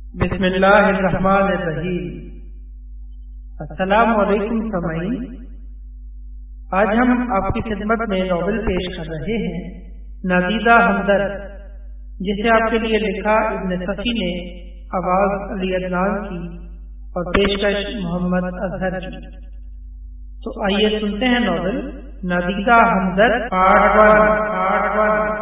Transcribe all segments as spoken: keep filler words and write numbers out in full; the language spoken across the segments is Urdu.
بسم اللہ الرحمن الرحیم۔ السلام علیکم سامعین، آج ہم آپ کی خدمت میں ناول پیش کر رہے ہیں نادیدہ ہمدرد، جسے آپ کے لیے لکھا ابن صفی نے، آواز علی عدنان کی اور پیشکش محمد اظہر کی۔ تو آئیے سنتے ہیں ناول نادیدہ ہمدرد part one part one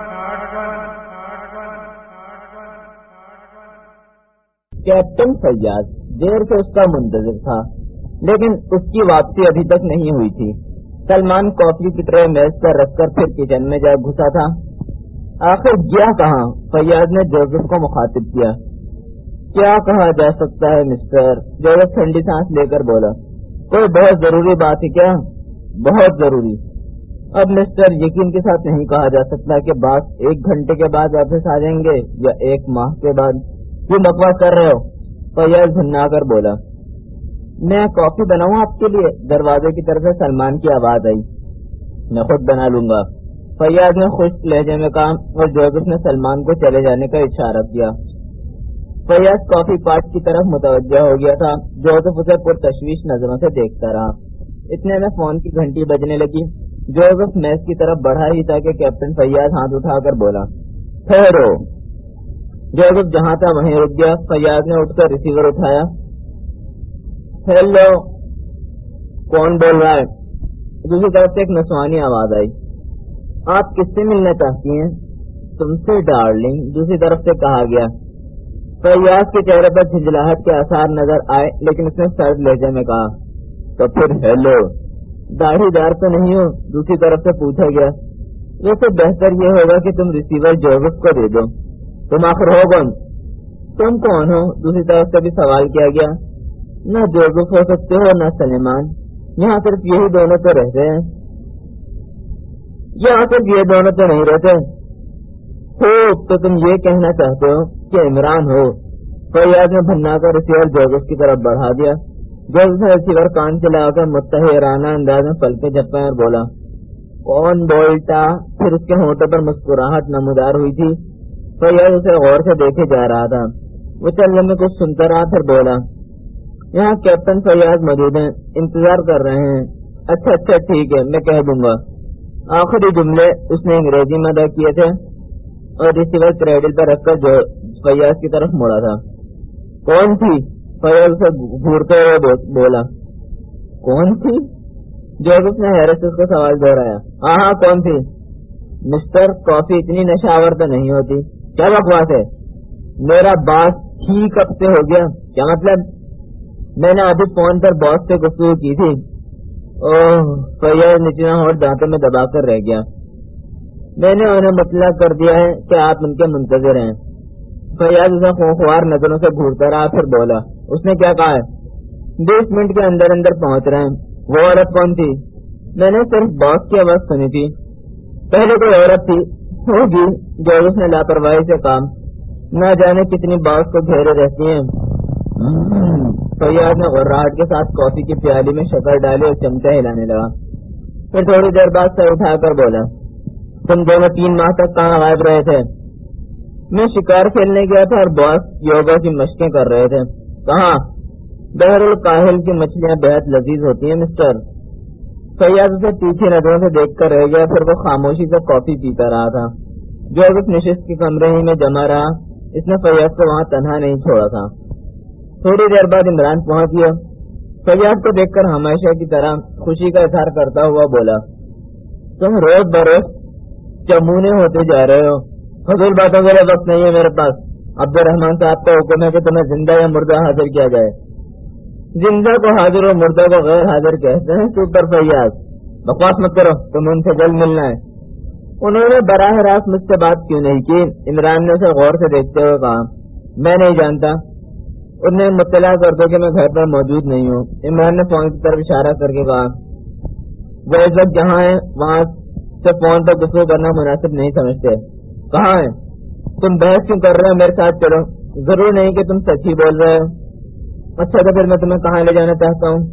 captain Fayaz دیر سے اس کا منتظر تھا، لیکن اس کی واپسی ابھی تک نہیں ہوئی تھی۔ سلمان کافی کی ٹرے میز پر رکھ کر پھر کچن میں جا گھسا تھا۔ آخر گیا کہاں؟ فیاض نے جوزف کو مخاطب کیا۔ کیا کہا جا سکتا ہے مسٹر؟ جوزف ٹھنڈی سانس لے کر بولا۔ کوئی بہت ضروری بات ہے کیا؟ بہت ضروری۔ اب مسٹر یقین کے ساتھ نہیں کہا جا سکتا کہ باس ایک گھنٹے کے بعد واپس آ جائیں گے یا ایک ماہ کے بعد۔ کیوں بکواس کر رہے ہو؟ فیاض جھننا کر بولا۔ میں کافی بناؤں آپ کے لیے؟ دروازے کی طرف سے سلمان کی آواز آئی۔ میں خود بنا لوں گا، فیاض نے خشک لہجے میں کہا، اور جوزف نے سلمان کو چلے جانے کا اشارہ کیا۔ فیاض کافی پاٹ کی طرف متوجہ ہو گیا تھا۔ جوزف اسے پرتشویش نظروں سے دیکھتا رہا۔ اتنے میں فون کی گھنٹی بجنے لگی۔ جوزف میز کی طرف بڑھا ہی تھا کہ کیپٹن فیاض ہاتھ اٹھا کر بولا، ٹھہرو۔ جوزف جہاں تھا وہیں رک گیا۔ فیاض نے اٹھ کر ریسیور اٹھایا۔ ہیلو، کون بول رہا ہے؟ دوسری طرف سے ایک نسوانی آواز آئی۔ آپ کس سے ملنا چاہتی ہیں؟ تم سے ڈارلنگ، دوسری طرف سے کہا گیا۔ فیاض کے چہرے پر جھنجھلاہٹ کے آثار نظر آئے، لیکن اس نے سرد لہجے میں کہا، تو پھر ہیلو، داڑھی دار تو نہیں ہو؟ دوسری طرف سے پوچھا گیا۔ ویسے بہتر یہ ہوگا کہ تم ریسیور جوزف کو دے دو۔ تم آخر ہو کون؟ تم کون ہو؟ دوسری طرف سے بھی سوال کیا گیا۔ نہ جوزف ہو سکتے ہو نہ سلیمان، یہاں صرف یہی دونوں تو رہتے ہیں۔ یہاں صرف یہ دونوں تو نہیں رہتے ہو، تو تم یہ کہنا چاہتے ہو کہ عمران ہو؟ فیاض نے بھنا کر ریسیور جوزف کی طرف بڑھا دیا۔ جوزف نے ریسیور کان سے لگا کر متحرانہ انداز میں پلکیں جھپکیں اور بولا، کون بولتا؟ پھر اس کے ہونٹوں پر مسکراہٹ نمودار ہوئی تھی۔ فیاض اسے غور سے دیکھے جا رہا تھا۔ وہ چلنے میں کچھ سنتا رہا، پھر بولا، یہاں کیپٹن فیاض موجود ہیں، انتظار کر رہے ہیں۔ اچھا اچھا ٹھیک ہے، میں کہہ دوں گا۔ آخری جملے اس نے انگریزی میں ادا کیے تھے اور ریسیور کریڈل پر رکھ کر جو فیاض کی طرف مڑا تھا۔ کون تھی؟ فیاض اسے گھورتے ہوئے بولا۔ کون تھی؟ جوزف نے حیرت سے اس کا سوال دہرایا۔ ہاں ہاں کون تھی؟ مسٹر کافی اتنی نشاور تو نہیں ہوتی۔ کیا بکواس ہے؟ میرا باس ہی کب سے ہو گیا؟ کیا مطلب؟ میں نے ابھی فون پر باس سے گفتگو کی تھی۔ اوہ، فیاض نچلا ہونٹ دانتوں میں دبا کر رہ گیا۔ میں نے انہیں مطلع کر دیا ہے کہ آپ ان کے منتظر ہیں۔ فیاض اسے خوفوار نظروں سے گھورتا رہا، پھر بولا، اس نے کیا کہا ہے؟ بیس منٹ کے اندر اندر پہنچ رہے ہیں۔ وہ عورت کون تھی؟ میں نے صرف باس کی آواز سنی تھی۔ پہلے کوئی عورت تھی ہوگی، جوزف نے لاپرواہی سے کہا۔ نہ جانے کتنی باس کو گھیرے رہتی ہیں۔ فیاض نے غراہٹ کے ساتھ کافی کی پیالی میں شکر ڈالی اور چمچہ ہلانے لگا۔ پھر تھوڑی دیر بعد سر اٹھا کر بولا، تم دونوں تین ماہ تک کہاں غائب رہے تھے؟ میں شکار کھیلنے گیا تھا اور باس یوگا کی مشقیں کر رہے تھے۔ کہاں؟ بحر الکاہل کی مچھلیاں بہت لذیذ ہوتی ہیں مسٹر۔ فیاض اسے تیکھی نظروں سے دیکھ کر رہ گیا، پھر وہ خاموشی سے کافی پیتا رہا تھا۔ جوزف نشست کے کمرے ہی میں جمع رہا۔ اس نے فیاض کو وہاں تنہا نہیں چھوڑا تھا۔ تھوڑی دیر بعد عمران پہنچ گیا۔ فیاض کو دیکھ کر ہمیشہ کی طرح خوشی کا اظہار کرتا ہوا بولا، تم روز بروز چمونے ہوتے جا رہے ہو۔ فضول باتوں کے لیے وقت نہیں ہے میرے پاس۔ عبد الرحمان صاحب کا حکم ہے کہ تمہیں زندہ یا مردہ حاضر کیا جائے۔ زندہ کو حاضر اور مردہ کو غیر حاضر کہتے ہیں سپر فیاض۔ بکواس مت کرو، تم ان سے جلد ملنا ہے۔ انہوں نے براہ راست مجھ سے بات کیوں نہیں کی؟ عمران نے اسے غور سے دیکھتے ہوئے کہا۔ میں نہیں جانتا، انہیں مطلع کر دو کہ میں گھر پر موجود نہیں ہوں۔ عمران نے فون کی طرف اشارہ کر کے کہا، وہ اس وقت جہاں ہیں وہاں سے فون پر گفتگو کرنا مناسب نہیں سمجھتے۔ کہاں ہیں؟ تم بحث کیوں کر رہے ہو؟ میرے ساتھ چلو۔ ضرور نہیں کہ تم سچ ہی بول رہے ہو۔ اچھا تو پھر میں تمہیں کہاں لے جانا چاہتا ہوں؟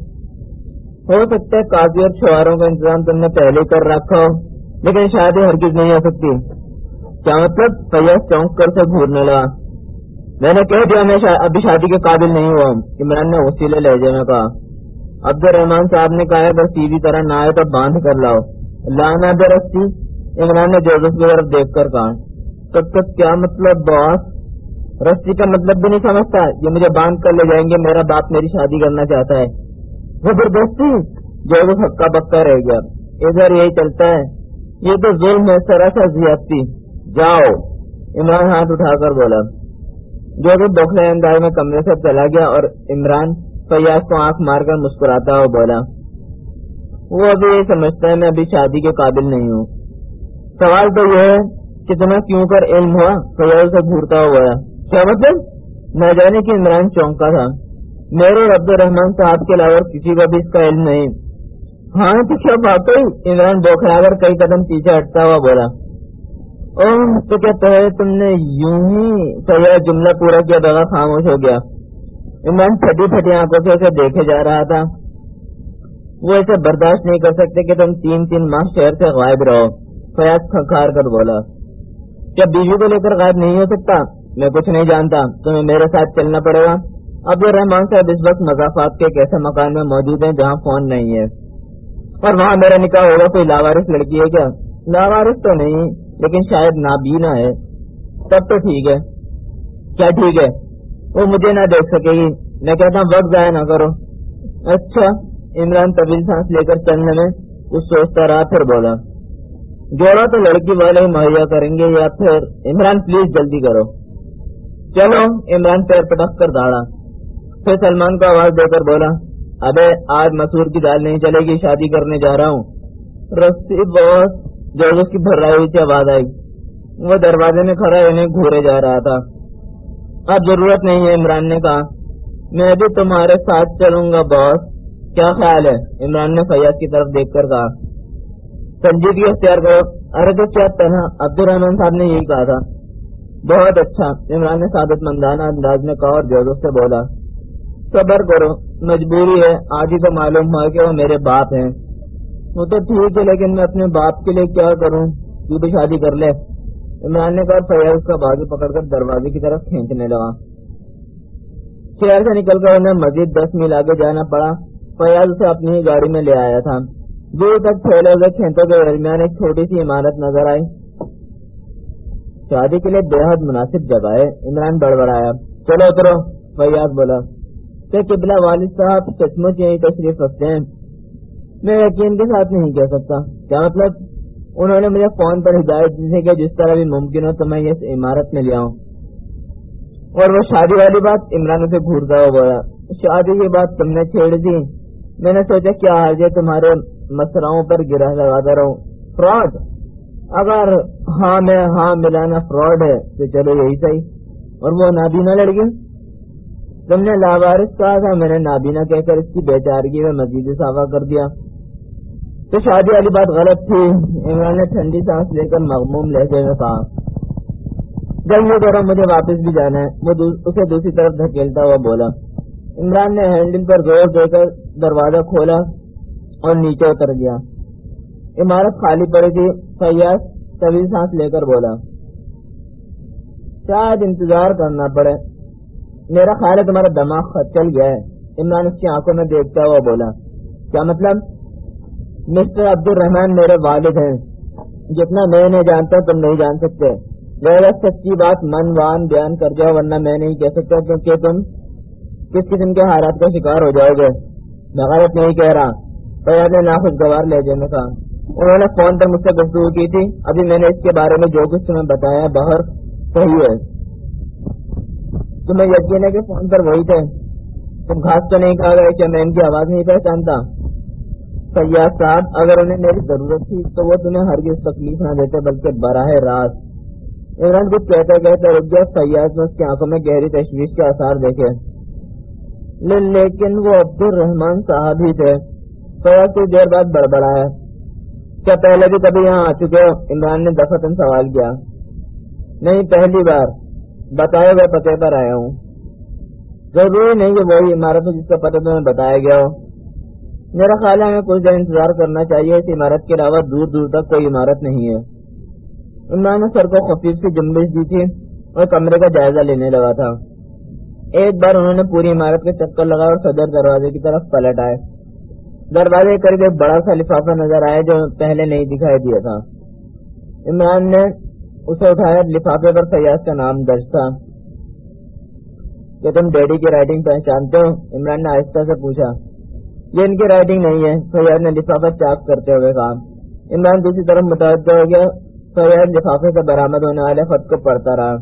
ہو سکتا ہے قاضی اور چھواروں کا انتظام تم نے پہلے ہی کر رکھا ہو، لیکن شادی ہرگز نہیں ہو سکتی۔ کیا مطلب؟ فیاض چونک کر سے گھورنے لگا۔ میں نے کہہ دیا میں شا... ابھی شادی کے قابل نہیں ہوا. عمران نے وسیلے لہجے میں کہا. عبد الرحمان صاحب نے کہا اگر سیدھی طرح نہ آئے تو باندھ کر لاؤ. لانا بے رسی. عمران نے جوزف کی طرف دیکھ کر کہا. تب تک کیا مطلب باس؟ رسی کا مطلب بھی نہیں سمجھتا. یہ مجھے باندھ کر لے جائیں گے. میرا باپ میری شادی کرنا چاہتا ہے. زبردستی. جوزف ہکا بکا رہ گیا. ادھر یہی چلتا ہے. یہ تو ظلم ہے, سراسر زیادتی. جاؤ. عمران ہاتھ اٹھا کر بولا. جوزف بوکھلے انداز میں کمرے سے چلا گیا اور عمران فیاض کو آنکھ مار کر مسکراتا ہوا بولا وہ ابھی یہ سمجھتا ہے میں ابھی شادی کے قابل نہیں ہوں. سوال تو یہ ہے کتنا کیوں کر علم ہوا. فیاض سے گھورتا ہوا بولا کیا مطلب؟ نہ جانے کہ عمران چونکا تھا. میرے عبد الرحمان صاحب کے علاوہ کسی کو بھی اس کا علم نہیں. ہاں تو کیا بات ہوئی؟ عمران بوکھلا کر کئی قدم پیچھے ہٹتا ہوا بولا اوہ تو کہتا ہے تم نے یوں ہی. فیاض جملہ پورا کیا بغیر خاموش ہو گیا. عمران پھٹی پھٹی آنکھوں سے اسے دیکھے جا رہا تھا. وہ اسے برداشت نہیں کر سکتے کہ تم تین تین ماہ شہر سے غائب رہو. فیاض کھنکھار کر بولا کیا بیوی کو لے کر غائب نہیں ہو سکتا؟ میں کچھ نہیں جانتا. تمہیں میرے ساتھ چلنا پڑے گا. عبد الرحمان صاحب اس وقت مضافات کے ایک ایسے مکان میں موجود ہیں جہاں فون نہیں ہے اور وہاں میرا نکاح ہوگا. کوئی لاوارث لڑکی ہے کیا؟ لاوارث تو نہیں لیکن شاید نابینا ہے. تب تو ٹھیک ہے. کیا ٹھیک ہے؟ وہ مجھے نہ دیکھ سکے گی. میں کہتا ہوں وقت ضائع نہ کرو. اچھا. عمران طویل سانس لے کر چلنے میں کچھ سوچتا رہا پھر بولا جوڑا تو لڑکی والے ہی مہیا کریں گے یا پھر. عمران پلیز جلدی کرو. چلو. عمران پیر پٹک کر داڑا. پھر سلمان کو آواز دے کر بولا ابے آج مسور کی دال نہیں چلے گی. شادی کرنے جا رہا ہوں. رسی بہت جوزف کی بھرائی ہوئی سے آواز آئی. وہ دروازے میں کھڑا انہیں گھورے جا رہا تھا. اب ضرورت نہیں ہے. عمران نے کہا میں بھی تمہارے ساتھ چلوں گا باس. کیا خیال ہے؟ عمران نے فیاض کی طرف دیکھ کر کہا. سنجیدگی اختیار کرو. ارے تو کیا تنہا؟ عبد الرحمان صاحب نے یہی کہا تھا. بہت اچھا. عمران نے سعادت مندانہ انداز میں کہا اور جوزف سے بولا صبر کرو. مجبوری ہے. آج ہی تو معلوم ہوا کہ وہ میرے باپ ہیں. وہ تو ٹھیک ہے لیکن میں اپنے باپ کے لیے کیا کروں؟ تو بھی شادی کر لے. عمران نے کہا. فیاض کا بازو پکڑ کر دروازے کی طرف کھینچنے لگا. شہر سے نکل کر انہیں مزید دس میل آگے جانا پڑا. فیاض اسے اپنی ہی گاڑی میں لے آیا تھا. دور تک پھیلے ہوئے کھیتوں کے درمیان ایک چھوٹی سی عمارت نظر آئی. شادی کے لیے بے حد مناسب جگہ ہے. عمران بڑبڑایا. چلو اترو. فیاض بولا کہ قبلہ والد صاحب سچ مچ یہی تشریف رکھتے ہیں؟ میں یقین کے ساتھ نہیں کہہ سکتا. کیا مطلب؟ انہوں نے مجھے فون پر ہدایت دی کہ جس طرح بھی ممکن ہو تو میں اس عمارت میں لے آؤں. اور وہ شادی والی بات؟ عمران سے گھورتا ہوا بولا شادی کی بات تم نے چھیڑ دی. میں نے سوچا کیا حال ہے تمہارے مسراؤں پر گرہ لگاتا رہوں. فراڈ؟ اگر ہاں میں ہاں ملانا فراڈ ہے تو چلو یہی صحیح. اور وہ نابینا لڑکی تم نے لاوارث کہا تھا. میں نے نابینا کہہ کر اس کی بیچارگی میں مزید اضافہ کر دیا. تو شادی والی بات غلط تھی. عمران نے ٹھنڈی سانس لے کر مغموم لہجے میں کہا جب یہ کرو مجھے واپس بھی جانا ہے. وہ اسے دوسری طرف دھکیلتا ہوا بولا. عمران نے ہینڈل پر زور دے کر دروازہ کھولا اور نیچے اتر گیا. عمارت خالی پڑی تھی. فیاض طویل سانس لے کر بولا شاید انتظار کرنا پڑے. میرا خیال ہے تمہارا دماغ چل گیا ہے. عمران اس کی آنکھوں میں دیکھتا ہوا بولا کیا مطلب؟ مسٹر عبد الرحمان میرے والد ہیں. جتنا میں نہیں جانتا تم نہیں جان سکتے. میرا سچی بات من وان بیان کر جاؤ ورنہ میں نہیں کہہ سکتا کیونکہ تم کس قسم کے حالات کا شکار ہو جاؤ گے. میں غلط نہیں کہہ رہا. فیاض نے ناخوشگوار لہجے میں کہا. انہوں نے فون پر مجھ سے گفتگو کی تھی. ابھی میں نے اس کے بارے میں جو کچھ تمہیں بتایا باہر صحیح ہے. تمہیں یقین ہے کہ فون پر وہی تھے؟ تم گھاس تو نہیں کھا گئے کہ میں ان کی آواز نہیں پہچانتا؟ فیاض صاحب اگر انہیں میری ضرورت تھی تو وہ تمہیں ہرگز تکلیف نہ دیتے بلکہ براہ راست. عمران کچھ کہتے کہتے رک گیا. فیاض نے اس کی آنکھوں میں گہری تشویش کے آثار دیکھے. لیکن وہ عبد الرحمان صاحب ہی تھے. فیاض کچھ دیر بعد بڑبڑایا. کیا پہلے بھی کبھی یہاں آ چکے ہو؟ عمران نے دفعتاً سوال کیا. نہیں پہلی بار. بتائے ہوئے پتے پر آیا ہوں. ضروری نہیں کہ وہی عمارت ہے جس کا پتہ تمہیں بتایا گیا ہو. میرا خیال ہے ہمیں کچھ دیر انتظار کرنا چاہیے. اس عمارت کے علاوہ دور دور تک کوئی عمارت نہیں ہے. عمران نے سر کو خفیف سی جنبش دی تھی اور کمرے کا جائزہ لینے لگا تھا. ایک بار انہوں نے پوری عمارت کے چکر لگا اور صدر دروازے کی طرف پلٹ آئے. دروازے کے قریب ایک بڑا سا لفافہ نظر آیا جو پہلے نہیں دکھائی دیا تھا. عمران نے اسے اٹھایا. لفافے پر فیاض کا نام درج تھا. کہ تم ڈیڈی کی رائٹنگ پہچانتے ہو؟ عمران نے آہستہ سے پوچھا. یہ ان کی رائٹنگ نہیں ہے، فیاض نے لفافہ چاک کرتے ہوئے کہا. عمران دوسری طرف متوجہ ہو گیا. فیاض لفافے سے برآمد ہونے والے خط کو پڑھتا رہا.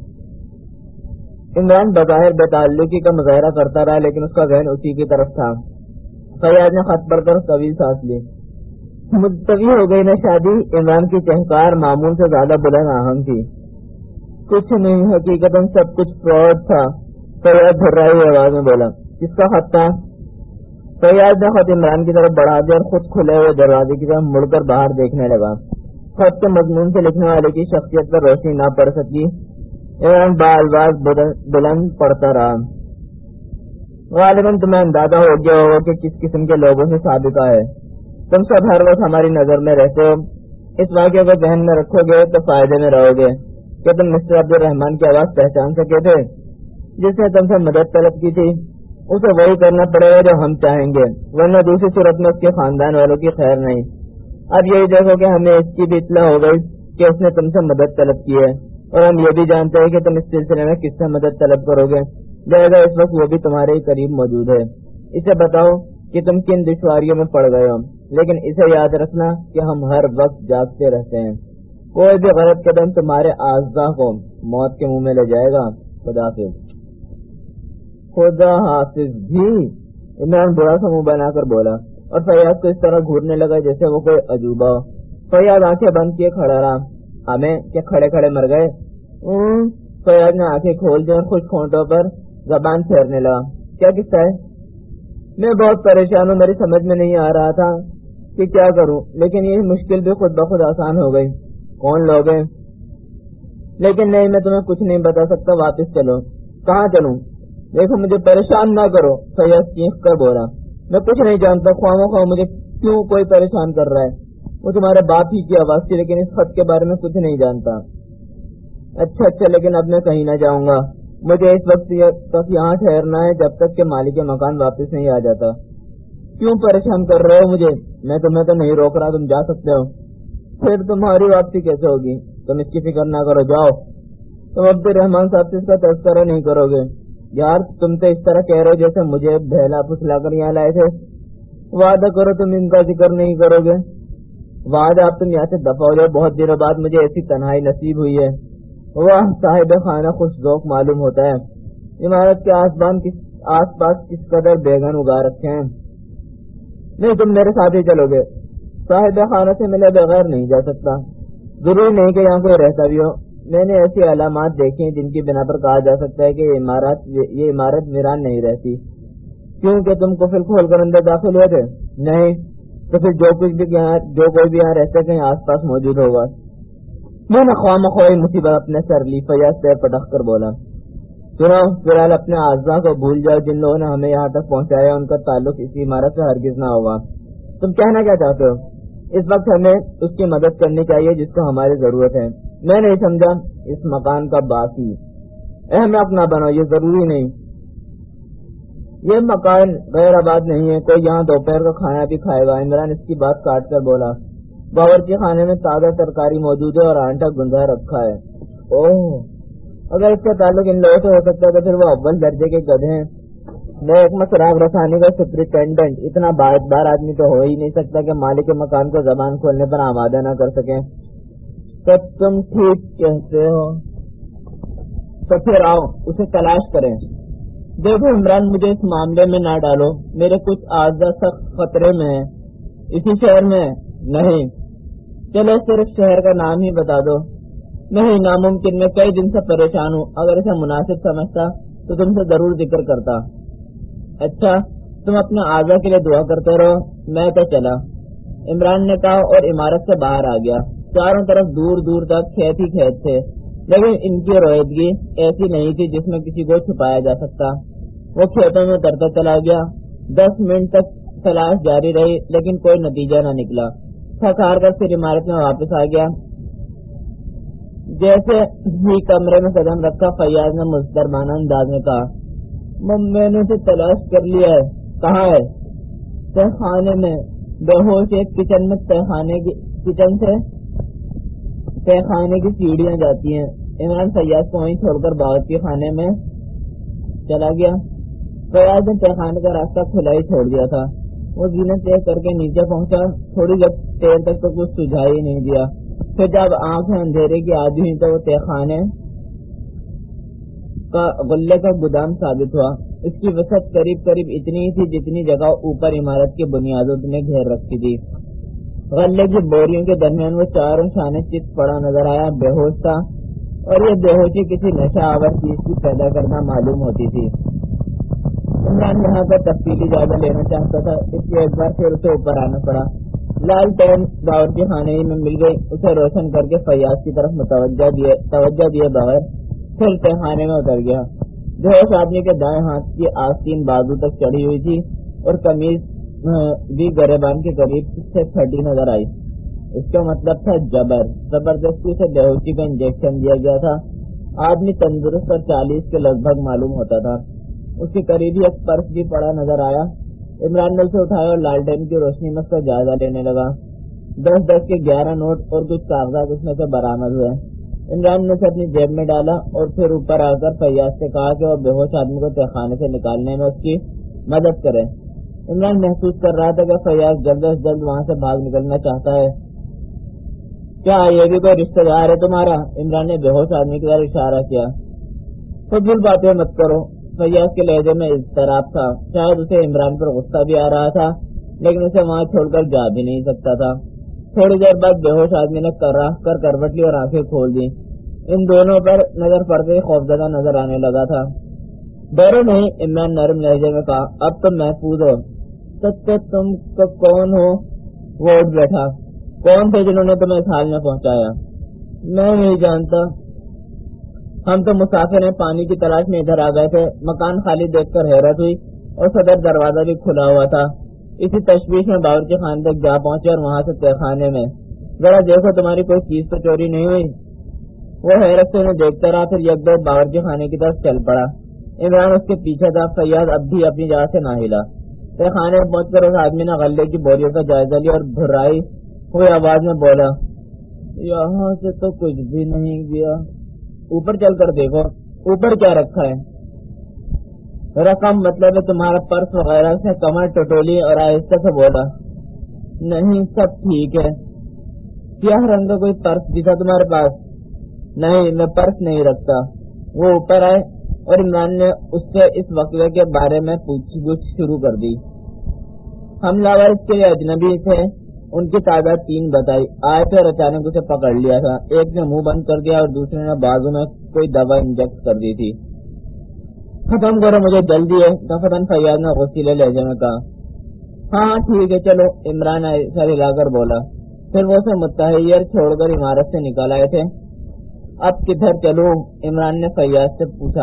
عمران بظاہر بے تعلقی کا مظاہرہ کرتا رہا لیکن اس کا ذہن اسی کی طرف تھا. فیاض نے خط پڑھ کر طویل سانس لی. ملتوی ہو گئی نا شادی؟ عمران کی چہکار معمول سے زیادہ بلند آہنگ تھی. کچھ نہیں، حقیقتاً سب کچھ فراڈ تھا. فیاض دھررائی ہوئی آواز میں بولا. کس کا خط تھا؟ فیاض نے خط عمران کی طرف بڑھا دیا اور خود کھلے ہوئے دروازے کی طرف مڑ کر باہر دیکھنے لگا. خط کے مضمون سے لکھنے والے کی شخصیت پر روشنی نہ پڑ سکی. عمران بالواز بلند پڑتا رہا. غالباً تمہیں اندازہ ہو گیا ہوگا کہ کس قسم کے لوگوں سے سابقہ ہے. تم سب ہر وقت ہماری نظر میں رہتے ہو. اس واقعے کو ذہن میں رکھو گے تو فائدے میں رہو گے. کہ تم مسٹر عبد الرحمان کی آواز پہچان سکے تھے جس نے تم سے مدد طلب کی تھی؟ اسے وہی کرنا پڑے گا جو ہم چاہیں گے، ورنہ دوسری صورت میں اس کے خاندان والوں کی خیر نہیں. اب یہی دیکھو کہ ہمیں اس کی بھی اطلاع ہو گئی کہ اس نے تم سے مدد طلب کی ہے، اور ہم یہ بھی جانتے ہیں کہ تم اس سلسلے میں کس سے مدد طلب کرو گے. لہٰذا اس وقت وہ بھی تمہارے ہی قریب موجود ہے. اسے بتاؤ کہ تم کن دشواریوں میں پڑ گئے ہو، لیکن اسے یاد رکھنا کہ ہم ہر وقت جاگتے رہتے ہیں. کوئی بھی غلط قدم تمہارے اعضاء کو موت کے منہ میں لے جائے گا. خدا حافظ. خدا حافظ بھی؟ عمران برا سا منہ بنا کر بولا اور فیاض کو اس طرح گھورنے لگا جیسے وہ کوئی عجوبہ ہو. فیاض آنکھیں بند کیے کھڑا رہا. ہمیں کیا کھڑے کھڑے مر گئے؟ فیاض نے آنکھیں کھول دی اور خوش کھونٹوں پر زبان پھیرنے لگا. کیا قصہ ہے؟ میں بہت پریشان ہوں. میری سمجھ میں نہیں آ رہا تھا کہ کیا کروں، لیکن یہ مشکل بھی خود بخود آسان ہو گئی. کون لوگ ہیں؟ لیکن نہیں، میں تمہیں کچھ نہیں بتا سکتا. واپس چلو. کہاں چلوں؟ دیکھو مجھے پریشان نہ کرو. فیاض چیخ کر بولا. میں کچھ نہیں جانتا. خواہ مخواہ مجھے کیوں کوئی پریشان کر رہا ہے؟ وہ تمہارے باپ ہی کی آواز تھی، لیکن اس خط کے بارے میں کچھ نہیں جانتا. اچھا اچھا لیکن اب میں کہیں نہ جاؤں گا. مجھے اس وقت تک یہاں ٹھہرنا ہے جب تک کہ مالک مکان واپس نہیں آ جاتا. کیوں پریشان کر رہے ہو مجھے؟ میں تمہیں تو نہیں روک رہا، تم جا سکتے ہو. پھر تمہاری واپسی کیسے ہوگی؟ تم اس کی فکر نہ کرو، جاؤ. تم عبد الرحمان صاحب سے اس کا تذکرہ نہیں کرو گے. یار تم تو اس طرح کہہ رہے ہو جیسے مجھے بہلا پھسلا کر یہاں لائے تھے. وعدہ کرو تم ان کا ذکر نہیں کرو گے. وعدہ آپ تم یہاں سے دفع ہو جاؤ. بہت دنوں بعد مجھے ایسی تنہائی نصیب ہوئی ہے. واہ صاحب خانہ خوش ذوق معلوم ہوتا ہے. عمارت کے آسمان آس پاس کس قدر بیگن اگا رکھے ہیں. نہیں تم میرے ساتھ ہی چلو گے. صاحب خانہ سے ملے بغیر نہیں جا سکتا. ضروری نہیں کہ یہاں کوئی رہتا بھی ہو. میں نے ایسی علامات دیکھی ہیں جن کی بنا پر کہا جا سکتا ہے کہ یہ عمارت یہ عمارت ویران نہیں رہتی. کیوں کہ تم قفل کھول کر اندر داخل ہوئے تھے؟ نہیں. تو پھر جو کچھ بھی یہاں جو کوئی بھی یہاں رہتا ہے کہیں آس پاس موجود ہوگا. میں نے خواہ مخواہ مصیبت اپنے سر لی. فیاض پیر پٹخ کر بولا. سنو فی الحال اپنے اعضاء کو بھول جاؤ. جن لوگوں نے ہمیں یہاں تک پہنچایا ان کا تعلق اسی عمارت سے ہرگز نہ ہوگا. تم کہنا کیا چاہتے ہو؟ اس وقت ہمیں اس کی مدد کرنی چاہیے جس کو ہماری ضرورت ہے. میں نہیں سمجھا. اس مکان کا باقی احمق نہ بنو. یہ ضروری نہیں. یہ مکان غیر آباد نہیں ہے. کوئی یہاں دوپہر کا کھانا بھی کھائے گا. عمران اس کی بات کاٹ کر بولا. باورچی خانے میں تازہ ترکاری موجود ہے اور آٹا گندھا رکھا ہے. اوہ اگر اس کا تعلق ان لوگوں سے ہو سکتا ہے تو پھر وہ اول درجے کے گدھے ہیں. میں ایک مسراغ رسانی کا سپرنٹینڈنٹ اتنا باعتبار آدمی تو ہو ہی نہیں سکتا کہ مالک مکان کو زبان کھولنے پر آمادہ نہ کر سکیں. تو تم ٹھیک کہتے ہو. تو پھر آؤ اسے تلاش کریں. دیکھو عمران مجھے اس معاملے میں نہ ڈالو. میرے کچھ اعضاء سخت خطرے میں ہیں. اسی شہر میں نہیں. چلو صرف شہر کا نام ہی بتا دو. نہیں ناممکن. میں کئی دن سے پریشان ہوں. اگر اسے مناسب سمجھتا تو تم سے ضرور ذکر کرتا. اچھا تم اپنے اعضاء کے لیے دعا کرتے رہو. میں تو چلا. عمران نے کہا اور عمارت سے باہر آ گیا. چاروں طرف دور دور تک کھیت ہی کھیت تھے، لیکن ان کی رویدگی ایسی نہیں تھی جس میں کسی کو چھپایا جا سکتا. وہ کھیتوں میں اترتا چلا گیا. دس منٹ تک تلاش جاری رہی لیکن کوئی نتیجہ نہ نکلا. تھک ہار کر پھر عمارت میں واپس آ گیا. جیسے ہی کمرے میں قدم رکھا فیاض نے مستربانہ انداز میں کہا. میں نے اسے تلاش کر لیا ہے. کہاں ہے؟ تہ خانے میں. بے ہوش ایک کچن میں تہ خانے کی کچن سے تہ خانے کی سیڑھیاں جاتی ہیں. عمران فیاض کو وہیں چھوڑ کر باورچی خانے میں چلا گیا. فیاض نے تہ خانے کا راستہ کھلا ہی چھوڑ دیا تھا. وہ زینت طے کر کے نیچے پہنچا. تھوڑی دیر تک تو کچھ سجھائی ہی نہیں دیا. پھر جب آنکھیں اندھیرے کی عادی ہوئی تو وہ تہ خانے کا غلے کا گودام ثابت ہوا. اس کی وسعت قریب قریب اتنی ہی تھی جتنی جگہ اوپر عمارت کی بنیادوں نے گھیر رکھی تھی. غلے کی بوریوں کے درمیان وہ چاروں شانے چت پڑا نظر آیا. بے ہوش تھا اور یہ بے ہوشی کسی نشہ آور چیز کی پیدا کرنا معلوم ہوتی تھی. عمران یہاں پر تفصیلی جائزہ لینا چاہتا تھا، اس لیے ایک بار پھر اسے اوپر آنا پڑا. لال ٹین باورچی خانے میں مل گئی. اسے روشن کر کے فیاض کی طرف متوجہ دیے توجہ دیے بغیر پھر تہ خانے میں اتر گیا. بے ہوش آدمی کے دائیں ہاتھ کی آستین بازو تک چڑھی ہوئی تھی اور قمیض بھی گریبان کے قریب سے پھٹی نظر آئی. اس کا مطلب تھا جبر. زبردستی سے بے ہوشی کا انجیکشن دیا گیا تھا. آدمی تندرست اور چالیس کے لگ بھگ معلوم ہوتا تھا. اس کے قریب ہی ایک پرس بھی پڑا نظر آیا. عمران نے اسے اٹھایا اور لالٹین کی روشنی میں اس کا جائزہ لینے لگا. دس دس کے گیارہ نوٹ اور کچھ کاغذات اس میں سے برآمد ہوئے. عمران نے اسے اپنی جیب میں ڈالا اور پھر اوپر آ کر فیاض سے کہا کہ وہ بے ہوش آدمی کو تہ خانے سے نکالنے میں اس کی مدد کرے. عمران محسوس کر رہا تھا کہ فیاض جلد از جلد وہاں سے بھاگ نکلنا چاہتا ہے. کیا یہ بھی کوئی رشتہ دار ہے تمہارا؟ عمران نے بے ہوش آدمی کی طرف اشارہ کیا. فضول باتیں مت کرو. فیاض کے لہجے میں اضطراب تھا. شاید اسے عمران پر غصہ بھی آ رہا تھا لیکن اسے وہاں چھوڑ کر جا بھی نہیں سکتا تھا. تھوڑی دیر بعد بے ہوش آدمی نے کراہ کر کروٹ لی اور آنکھیں کھول دی. ان دونوں پر نظر پڑتے ہی خوفزدہ نظر آنے لگا تھا. ڈرو نہیں، عمران نرم لہجے میں کہا. اب تم محفوظ ہو. سچ تم کو کون ہو؟ وہ اٹھ بیٹھا. کون تھے جنہوں نے تمہیں اس حال میں پہنچایا؟ میں نہیں جانتا. ہم تو مسافر ہیں، پانی کی تلاش میں ادھر آ گئے تھے. مکان خالی دیکھ کر حیرت ہوئی اور صدر دروازہ بھی کھلا ہوا تھا. اسی تشویش میں باورچی خانے تک جا پہنچے اور وہاں سے تہ خانے میں. ذرا دیکھو تمہاری کوئی چیز تو چوری نہیں ہوئی. وہ حیرت سے انہیں دیکھتا رہا، پھر یک دو باورچی خانے کی طرف چل پڑا. عمران اس کے پیچھے تھا. فیاض اب بھی اپنی جگہ سے نہ ہلا. تہ خانے میں پہنچ کر اس آدمی نے غلے کی بوریوں کا جائزہ لیا اور بھرائی ہوئی آواز میں بولا، یہاں سے تو کچھ بھی نہیں گیا. اوپر چل کر دیکھو. اوپر کیا رکھا ہے؟ رقم مطلب ہے تمہارا پرس وغیرہ. سے کمر ٹٹولی اور آہستہ سے بولا، نہیں سب ٹھیک ہے. سیاہ رنگ کا کوئی پرس بھی تھا تمہارے پاس؟ نہیں، میں پرس نہیں رکھتا. وہ اوپر آئے اور عمران نے اس سے اس واقعے کے بارے میں پوچھ گچھ شروع کر دی. حملہ ور اس کے لیے اجنبی تھے. ان کی تعداد تین بتائی. آئے تھے اور اچانک اسے پکڑ لیا تھا. ایک نے منہ بند کر دیا اور دوسرے نے بازو میں کوئی دوا انجیکٹ کر دی تھی. ختم کرو، مجھے جلدی ہے. دفتن فیاض نے غصیلے لہجے میں کہا. ہاں ٹھیک ہے چلو، عمران سر ہلا کر بولا. پھر وہ اسے متحیر چھوڑ کر عمارت سے نکال آئے تھے. اب کدھر چلوں؟ عمران نے فیاض سے پوچھا.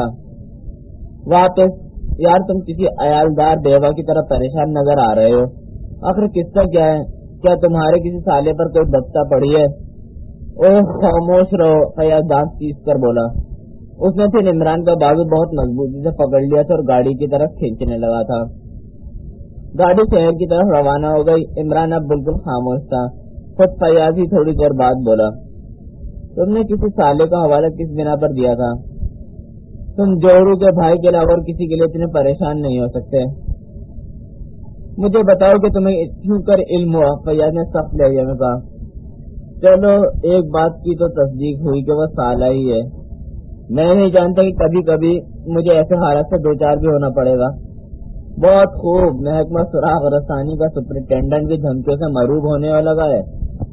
واپس. یار تم کسی عیالدار بیوہ کی طرح پریشان نظر آ رہے ہو. آخر قصہ کیا ہے؟ کیا تمہارے کسی سالے پر کوئی بچہ پڑی ہے؟ اوہ خاموش رہو، فیاض دانت پیس کر بولا. اس نے پھر عمران کا بازو بہت مضبوطی سے پکڑ لیا تھا اور گاڑی کی طرف کھینچنے لگا تھا. گاڑی شہر کی طرف روانہ ہو گئی. عمران اب بالکل خاموش تھا. خود فیاض ہی تھوڑی دیر بعد بولا، تم نے کسی سالے کا حوالہ کس بنا پر دیا تھا؟ تم جوہرو کے بھائی کے علاوہ اور کسی کے لیے اتنے پریشان نہیں ہو سکتے. مجھے بتاؤ کہ تمہیں کیوں کر علم ہوا؟ فیاض نے سخت لہجے میں کہا. چلو ایک بات کی تو تصدیق ہوئی کہ وہ سالہ ہی ہے. میں نہیں جانتا کہ کبھی کبھی مجھے ایسے حالات سے دو چار بھی ہونا پڑے گا. بہت خوب. محکمہ سراغ رسانی کا سپرنٹینڈنٹ بھی دھمکیوں سے مروب ہونے والا لگا ہے.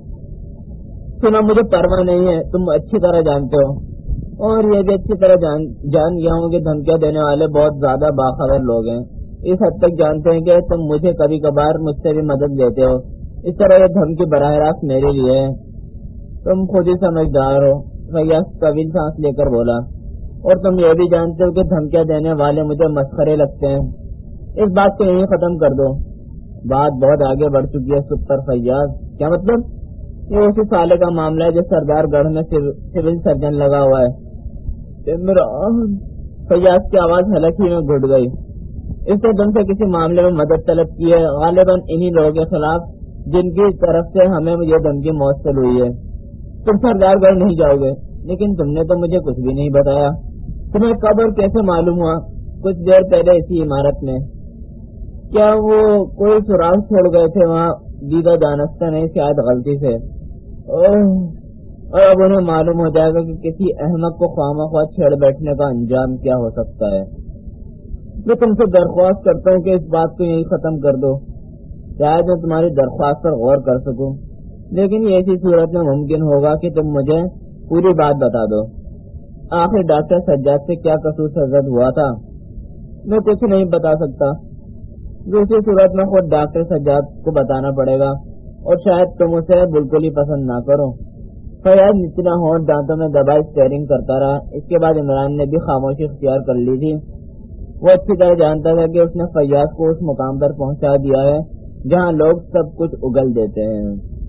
سنا مجھے پرواہ نہیں ہے، تم اچھی طرح جانتے ہو. اور یہ بھی اچھی طرح جان جان گیا ہوں کہ دھمکیاں دینے والے بہت زیادہ باخبر لوگ ہیں. اس حد تک جانتے ہیں کہ تم مجھے کبھی کبھار مجھ سے بھی مدد لیتے ہو. اس طرح یہ دھمکی براہ راست میرے لیے ہے. تم خود ہی سمجھدار ہو. فیاض طویل سانس لے کر بولا. اور تم یہ بھی جانتے ہو کہ دھمکیاں دینے والے مجھے مسخرے لگتے ہیں. اس بات کو یہیں ختم کر دو. بات بہت آگے بڑھ چکی ہے سپر فیاض. کیا مطلب؟ یہ اسی سالے کا معاملہ ہے جو سردار گڑھ میں سول سرجن لگا ہوا ہے. عمران فیاض کی آواز حلق ہی میں گھٹ گئی. اس نے تم سے کسی معاملے میں مدد طلب کی ہے, غالباً انہی لوگوں کے خلاف جن کی طرف سے ہمیں یہ دھمکی موصول ہوئی ہے. تم سردار گڑھ نہیں جاؤ گے, لیکن تم نے تو مجھے کچھ بھی نہیں بتایا. تمہیں کب اور کیسے معلوم ہوا؟ کچھ دیر پہلے اسی عمارت میں. کیا وہ کوئی سراغ چھوڑ گئے تھے وہاں؟ دیدہ دانستہ نہیں, شاید غلطی سے. اور اب انہیں معلوم ہو جائے گا کہ کسی احمق کو خواہ مخواہ چھیڑ بیٹھنے کا انجام کیا ہو سکتا ہے. میں تم سے درخواست کرتا ہوں کہ اس بات کو یہی ختم کر دو. شاید میں تمہاری درخواست پر غور کر سکوں, لیکن یہ ایسی صورت میں ممکن ہوگا کہ تم مجھے پوری بات بتا دو. آخر ڈاکٹر سجاد سے کیا قصور سرزد ہوا تھا؟ میں کچھ نہیں بتا سکتا. دوسری صورت میں خود ڈاکٹر سجاد کو بتانا پڑے گا, اور شاید تم اسے بالکل ہی پسند نہ کرو. فیاض نچلا ہونٹ دانتوں میں دبا اسٹیئرنگ کرتا رہا. اس کے بعد عمران نے بھی خاموشی اختیار کر لی تھی. وہ اچھی طرح جانتا تھا کہ اس نے فیاض کو اس مقام پر پہنچا دیا ہے جہاں لوگ سب کچھ اگل دیتے ہیں.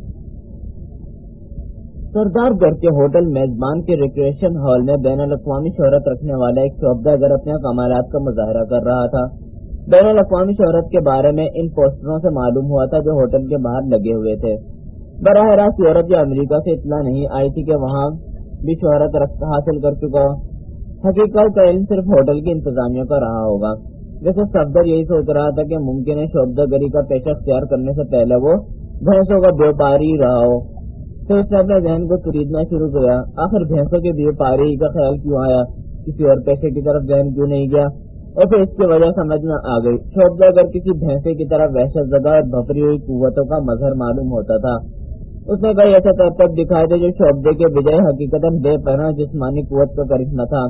سردار گھر کے ہوٹل میزبان کے ریکریشن ہال میں بین الاقوامی شہرت رکھنے والا ایک شعبہ گر اپنے کمالات کا مظاہرہ کر رہا تھا. بین الاقوامی شہرت کے بارے میں ان پوسٹروں سے معلوم ہوا تھا جو ہوٹل کے باہر لگے ہوئے تھے. براہ راست یورپ یا امریکہ سے اطلاع نہیں آئی تھی کہ وہاں بھی شہرت حاصل کر چکا ہو. حقیقت کا علم صرف ہوٹل کی انتظامیہ کا رہا ہوگا. جیسے صفدر یہی سوچ رہا تھا کہ ممکن ہے شعبہ گری کا پیشہ اختیار کرنے سے پہلے وہ بھینسوں کا بیوپاری رہا ہو. تو اس نے اپنے ذہن کو خریدنا شروع کیا. آخر بھینسوں کے بیوپاری کا خیال کیوں آیا؟ کسی اور پیشے کی طرف ذہن کیوں نہیں گیا؟ اور پھر اس کی وجہ سمجھ میں آ گئی. شعبہ گر کسی بھینسے کی طرح وحشت زدہ اور بھپری ہوئی قوتوں کا مظہر معلوم ہوتا تھا. اس نے کئی ایسے کرتب دکھائے تھے جو شعبے کے بجائے حقیقت بے پناہ جسمانی قوت کا کرشمہ تھا.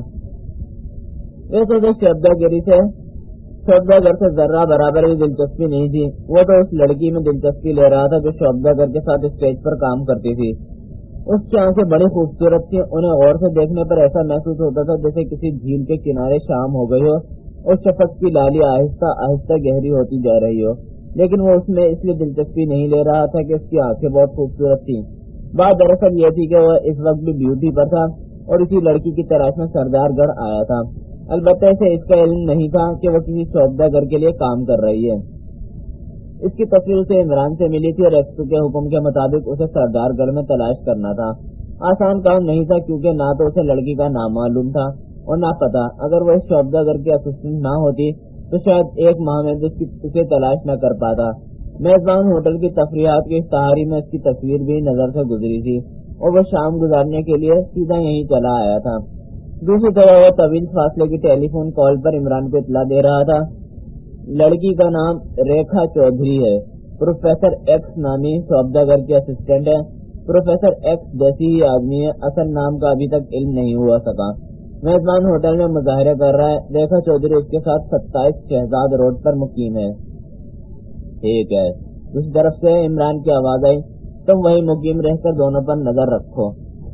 ویسے تو شعبہ گری سے شعبہ گر سے ذرہ برابر بھی دلچسپی نہیں تھی. وہ تو اس لڑکی میں دلچسپی لے رہا تھا جو شعبہ گر کے ساتھ اسٹیج پر کام کرتی تھی. اس کی آنکھیں بڑی خوبصورت تھی. انہیں غور سے دیکھنے پر ایسا محسوس ہوتا تھا جیسے کسی جھیل کے کنارے شام ہو گئی ہو اور شفق کی لالی آہستہ آہستہ گہری ہوتی جا رہی ہو. لیکن وہ اس میں اس لیے دلچسپی نہیں لے رہا تھا کہ اس کی آنکھیں بہت خوبصورت تھیں. بات دراصل یہ تھی کہ وہ اس وقت بھی بیوٹی پر تھا اور اسی لڑکی کی تلاش میں سردار گڑھ آیا تھا. البتہ اسے اس کا علم نہیں تھا کہ وہ کسی شعبہ گر کے لیے کام کر رہی ہے. اس کی تصویر اسے عمران سے ملی تھی اور ایکسپو کے حکم کے مطابق اسے سردار گڑھ میں تلاش کرنا تھا. آسان کام نہیں تھا کیونکہ نہ تو اسے لڑکی کا نام معلوم تھا اور نہ پتا. اگر وہ اس شعبہ گر کے اسسٹنٹ نہ ہوتی تو شاید ایک ماہ میں اسے تلاش نہ کر پاتا. میزبان ہوٹل کی تفریحات کے اشتہاری میں اس کی تصویر بھی نظر سے گزری تھی اور وہ شام گزارنے کے لیے سیدھا یہیں چلا آیا تھا. دوسری طرح وہ طویل فاصلے کی ٹیلی فون کال پر عمران کو اطلاع دے رہا تھا. لڑکی کا نام ریکھا چودھری ہے. پروفیسر ایکس نامی شعبہ گر کی اسسٹنٹ ہے. پروفیسر ایکس جیسی ہی آدمی ہے. اصل نام کا ابھی تک علم نہیں ہوا سکا. میزبان ہوٹل میں مظاہرے کر رہا ہے. ریکھا چودھری اس کے ساتھ ستائیس شہزاد روڈ پر مقیم ہے. ٹھیک ہے. دوسری طرف سے عمران کی آواز آئی, تم وہی مقیم رہ کر دونوں پر نظر رکھو.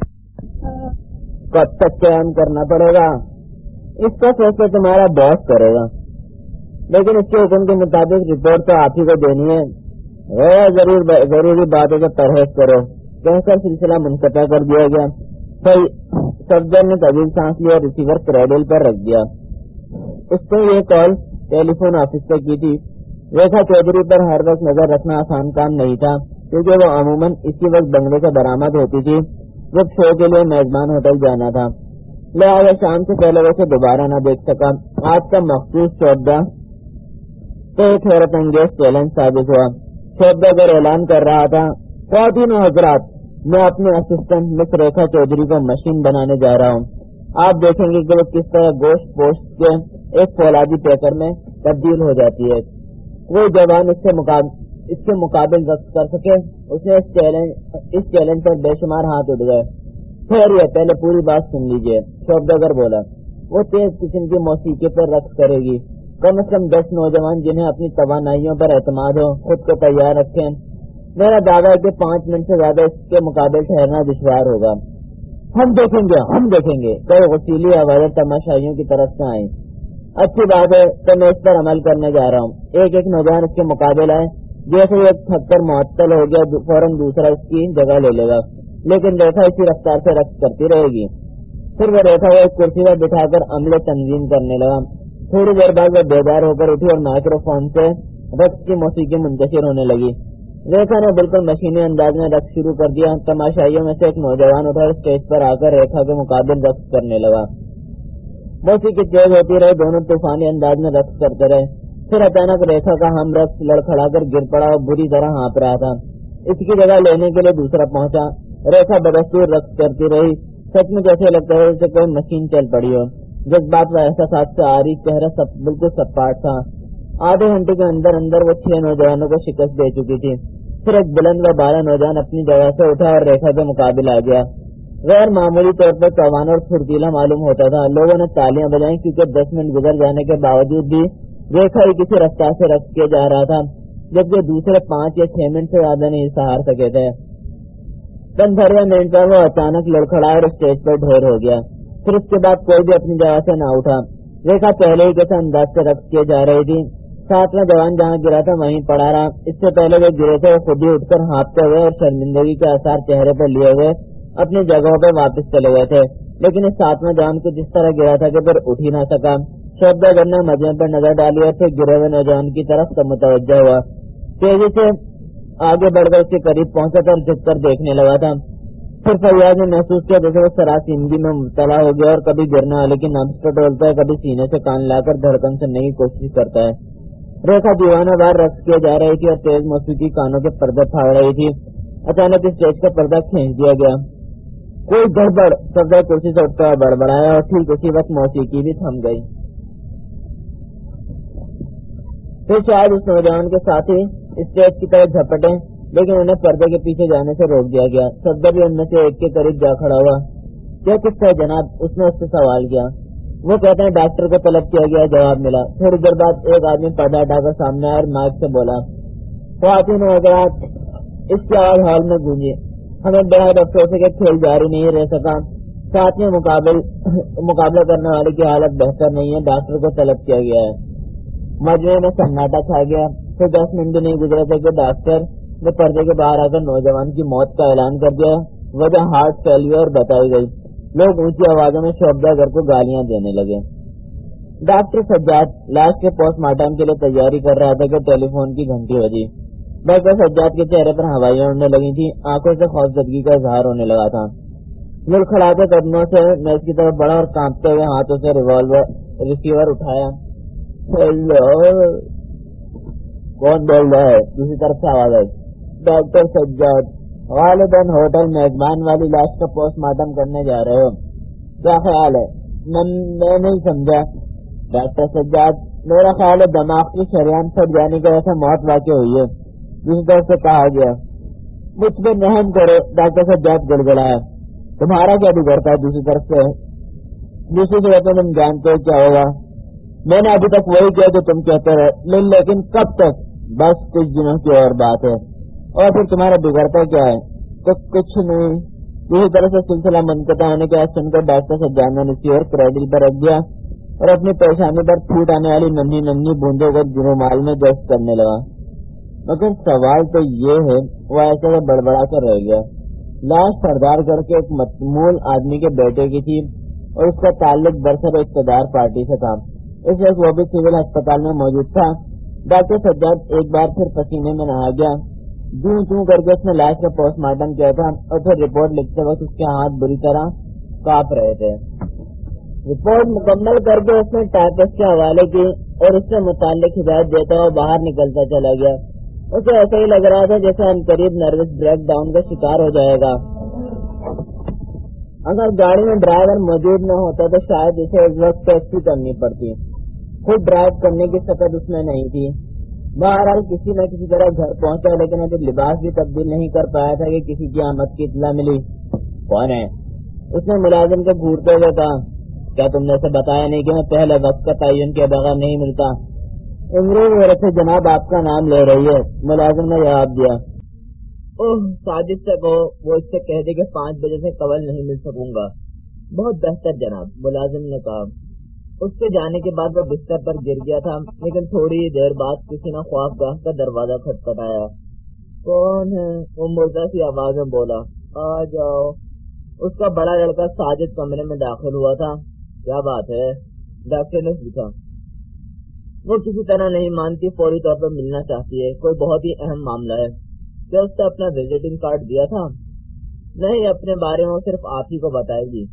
کب تک قیام کرنا پڑے گا؟ اس کا فیصلہ تمہارا باس کرے گا, لیکن اس کے حکم کے مطابق رپورٹ تو آپ ہی کو دینی ہے. ضرور ضروری باتوں سے پرہیز کرو. کہہ کر سلسلہ منقطع کر دیا گیا. صفدر نے طویل سانس لیا اور ریسیور کریڈل پر رکھ دیا. اس نے یہ کال ٹیلی فون آفس سے کی تھی. ریکھا چودھری پر ہر وقت نظر رکھنا آسان کام نہیں تھا کیونکہ وہ عموماً اسی وقت بنگلے سے برآمد ہوتی تھی جب شو کے لیے میزبان ہوٹل جانا تھا. لہٰذا شام سے پہلے وہ اسے دوبارہ نہ دیکھ سکا. آج کا مخصوص شعبہ تو ایک حیرت انگیز چیلنج ثابت ہوا. شعبہ گر اعلان کر رہا تھا, خواتین و حضرات, میں اپنے اسسٹنٹ مس ریکھا چودھری کو مشین بنانے جا رہا ہوں. آپ دیکھیں گے کہ وہ کس طرح گوشت پوشت کے ایک فولادی پیکر میں تبدیل ہو جاتی ہے. کوئی جوان اس سے مقابل اس کے مقابل رقص کر سکے. اس نے اس چیلنج اس چیلنج پر بے شمار ہاتھ اٹھ گئے. خیریے, پہلے پوری بات سن لیجئے. شعبہ گر بولا, وہ تیز قسم کی موسیقی پر رقص کرے گی. کم از کم دس نوجوان جنہیں اپنی توانائیوں پر اعتماد ہو خود کو تیار رکھیں. میرا دعویٰ ہے کہ پانچ منٹ سے زیادہ اس کے مقابل ٹھہرنا دشوار ہوگا. ہم دیکھیں گے ہم دیکھیں گے کئی غسیلی آوازیں تماشائیوں کی طرف سے آئیں. اچھی بات ہے تو میں اس پر عمل کرنے جا رہا ہوں. ایک ایک نوجوان اس کے مقابل آئے. جیسے ایک تھک کر معطل ہو گیا فوراً دوسرا اس کی جگہ لے لے گا, لیکن ریکھا اسی رفتار سے رقص کرتی رہے گی. پھر وہ ریکھا کو ایک کرسی پر بٹھا کر عملے تنظیم کرنے لگا. تھوڑی دیر بعد وہ بیدار ہو کر اٹھی اور مائکرو فون سے رقص کی موسیقی منتشر ہونے لگی. ریکھا نے بالکل مشینی انداز میں رقص شروع کر دیا. تماشائیوں میں سے ایک نوجوان اٹھا اسٹیج پر آ کر ریکھا کے مقابل رقص کرنے لگا. موسیقی تیز ہوتی رہی, دونوں طوفانی انداز میں رقص کرتے رہے. پھر اچانک ریکھا کا ہم رقص لڑکھڑا کر گر پڑا اور بری طرح ہانپ رہا تھا. اس کی جگہ لینے کے لیے دوسرا پہنچا. ریکھا بدستور رقص کرتی رہی. سچ میں جیسے لگتا ہے جیسے کوئی مشین چل پڑی ہو. جذبات و احساسات سے آری چہرہ سب بالکل سپاٹ تھا. آدھے گھنٹے کے اندر اندر وہ چھ نوجوانوں کو شکست دے چکی تھی. پھر ایک بلند و بالا نوجوان اپنی جگہ سے اٹھا اور ریکھا کے مقابل آ گیا. غیر معمولی طور پر توانا اور پھرتیلا معلوم ہوتا تھا. لوگوں نے تالیاں بجائیں کیونکہ دس منٹ گزر جانے کے باوجود بھی ریکھا ہی کسی رفتار سے رقص کیا جا رہا تھا, جبکہ دوسرے پانچ یا چھ منٹ سے زیادہ نہیں سہار سکے تھے. پندرہ منٹ پر وہ اچانک لڑکھڑا اور اسٹیج پر ڈھیر ہو گیا. پھر اس کے بعد کوئی بھی اپنی جگہ سے نہ اٹھا. ریکھا پہلے ہی کیسے انداز سے رقص کیے جا رہی تھی. ساتواں جوان جہاں گرا تھا وہیں پڑا رہا. اس سے پہلے وہ گرے تھے وہ خود ہی اٹھ کر ہانپتے ہوئے اور شرمندگی کے آثار چہرے پر لیے ہوئے اپنی جگہوں پہ واپس چلے گئے تھے. لیکن اس ساتواں جوان کو جس طرح گرا تھا کہ پھر اٹھ ہی نہ سکا. شوبدہ نے مجمع پر نظر ڈالی اور پھر گرے ہوئے نوجوان کی طرف متوجہ ہوا. تیزی سے آگے بڑھ کر اس کے قریب پہنچا تھا اور جھک کر دیکھنے لگا تھا. پھر فیاض نے محسوس کیا جیسے وہ سراسیمگی میں مبتلا ہو گیا اور کبھی گرنے والے کی نبض پر ڈولتا ہے, کبھی سینے سے کان لا کر دھڑکن سننے کی کوشش کرتا ہے. ریکھا دیوانہ وار رقص کیے جا رہی تھی اور تیز موسیقی کانوں کے پردے پھاڑ رہی تھی. اچانک اسٹیج کا پردہ کھینچ دیا گیا. کوئی گڑبڑ سب کرسی سے اٹھتا بڑبڑایا اور ٹھیک اسی وقت موسیقی بھی تھم گئی. پھر شاید اس نوجوان کے ساتھی اسٹیج کی طرف جھپٹے, لیکن انہیں پردے کے پیچھے جانے سے روک دیا گیا. صدر بھی ان میں سے ایک کے قریب جا کھڑا ہوا. کیا قصہ ہے جناب؟ اس نے اس سے سوال کیا. وہ کہتے ہیں ڈاکٹر کو طلب کیا گیا, جواب ملا. تھوڑی دیر بعد ایک آدمی پردہ ہٹا کر سامنے آیا اور مائک سے بولا. خواتین حضرات, اس کی آواز ہال میں گونجی. ہمیں بڑا افسوس ہے کہ کھیل جاری نہیں رہ سکا. ساتھ میں مقابل مقابلہ کرنے والے کی حالت بہتر نہیں ہے. ڈاکٹر کو طلب کیا گیا ہے. مجمع میں سناٹا چھا گیا. پھر دس منٹ نہیں گزرے تھے کہ ڈاکٹر نے پردے کے باہر آ کر نوجوان کی موت کا اعلان کر دیا. وجہ ہارٹ فیلئر بتائی گئی. لوگ اونچی آوازوں میں شوبدہ گھر کو گالیاں دینے لگے. ڈاکٹر سجاد لاش کے پوسٹ مارٹم کے لیے تیاری کر رہا تھا کہ ٹیلی فون کی گھنٹی بجی. ڈاکٹر سجاد کے چہرے پر ہوائیاں اڑنے لگی تھی. آنکھوں سے خوفزدگی کا اظہار ہونے لگا تھا. لڑکھڑاتے قدموں سے میں اس کی طرف بڑھا اور کانپتے ہوئے ہاتھوں سے ریوالور ریسیور اٹھایا. ہیلو, کون بول رہا ہے؟ دوسری طرف سے آواز آئی. ڈاکٹر سجاد, غالباً ہوٹل میزبان والی لاش کا پوسٹ مارٹم کرنے جا رہے ہو. کیا خیال ہے؟ میں نہیں سمجھا. ڈاکٹر سجاد, میرا خیال ہے دماغ کی شریان پھٹ جانے کی وجہ سے موت واقع ہوئی ہے. دوسری طرف سے کہا گیا. مجھ پہ رحم کرو. ڈاکٹر سجاد گڑگڑایا. تمہارا کیا بگڑتا ہے؟ دوسری طرف سے دوسری طرف سے تم جانتے ہو کیا ہوگا. میں نے ابھی تک وہی کیا جو تم کہتے رہے, لیکن کب تک؟ بس کچھ دنوں کی اور بات ہے. اور پھر تمہارا بگڑتا کیا ہے؟ تو کچھ نہیں. اسی طرح سے سلسلہ منقطع ہونے کے بعد سن کر ڈاکٹر سجاد نے ریسیور کریڈل پر رکھ دیا اور اپنی پریشانی پر پھوٹ آنے والی ننھی ننھی بوندوں کو رومال میں جذب کرنے لگا. مگر سوال تو یہ ہے, وہ ایسے میں بڑبڑا کر رہ گیا. لاش سردار گڑھ کے ایک متمول آدمی کے بیٹے کی تھی اور اس کا تعلق برسر اقتدار پارٹی سے تھا. اس وقت وہ بھی سول ہسپتال میں موجود تھا. ڈاکٹر سجاد ایک بار پھر پسینے میں نہا گیا. جوں چوں کر کے اس نے لاش کا پوسٹ مارٹم کیا تھا اور پھر رپورٹ لکھتے وقت اس کے ہاتھ بری طرح کانپ رہے تھے. رپورٹ مکمل کر کے اس نے ٹائپسٹ کے حوالے کی اور اس سے متعلق ہدایت دیتا ہوا باہر نکلتا چلا گیا. اسے ایسا ہی لگ رہا تھا جیسے ان قریب نروس بریک ڈاؤن کا شکار ہو جائے گا. اگر گاڑی میں ڈرائیور موجود نہ ہوتا تو شاید اسے اس وقت ٹیکسی کرنی پڑتی. خود ڈرائیو کرنے کی سکت اس میں نہیں تھی. بہرحال کسی نہ کسی طرح گھر پہنچا, لیکن ابھی لباس بھی تبدیل نہیں کر پایا تھا کہ کسی کی آمد کی اطلاع ملی. کون ہے؟ اس نے ملازم کو گھورتے ہوئے کہا. کیا تم نے اسے بتایا نہیں کہ میں پہلے وقت کا تعین کے بغیر نہیں ملتا؟ امروز میرے سے جناب آپ کا نام لے رہی ہے, ملازم نے جواب دیا. اوہ, ساجد سے کہو وہ اس سے کہہ دے کہ پانچ بجے سے قبل نہیں مل سکوں گا. بہت بہتر جناب, ملازم نے کہا. اس کے جانے کے بعد وہ بستر پر گر گیا تھا, لیکن تھوڑی دیر بعد کسی نے خوابگاہ کا دروازہ کھٹکھٹایا. کون ہے؟ وہ مردہ سی آواز میں بولا. آ جاؤ. اس کا بڑا لڑکا ساجد کمرے میں داخل ہوا تھا۔ کیا بات ہے؟ ڈاکٹر نے پوچھا۔ وہ کسی طرح نہیں مانتی، فوری طور پر ملنا چاہتی ہے، کوئی بہت ہی اہم معاملہ ہے۔ کیا اس نے اپنا وزٹنگ کارڈ دیا تھا؟ نہیں، اپنے بارے میں صرف آپ ہی کو بتائے گی۔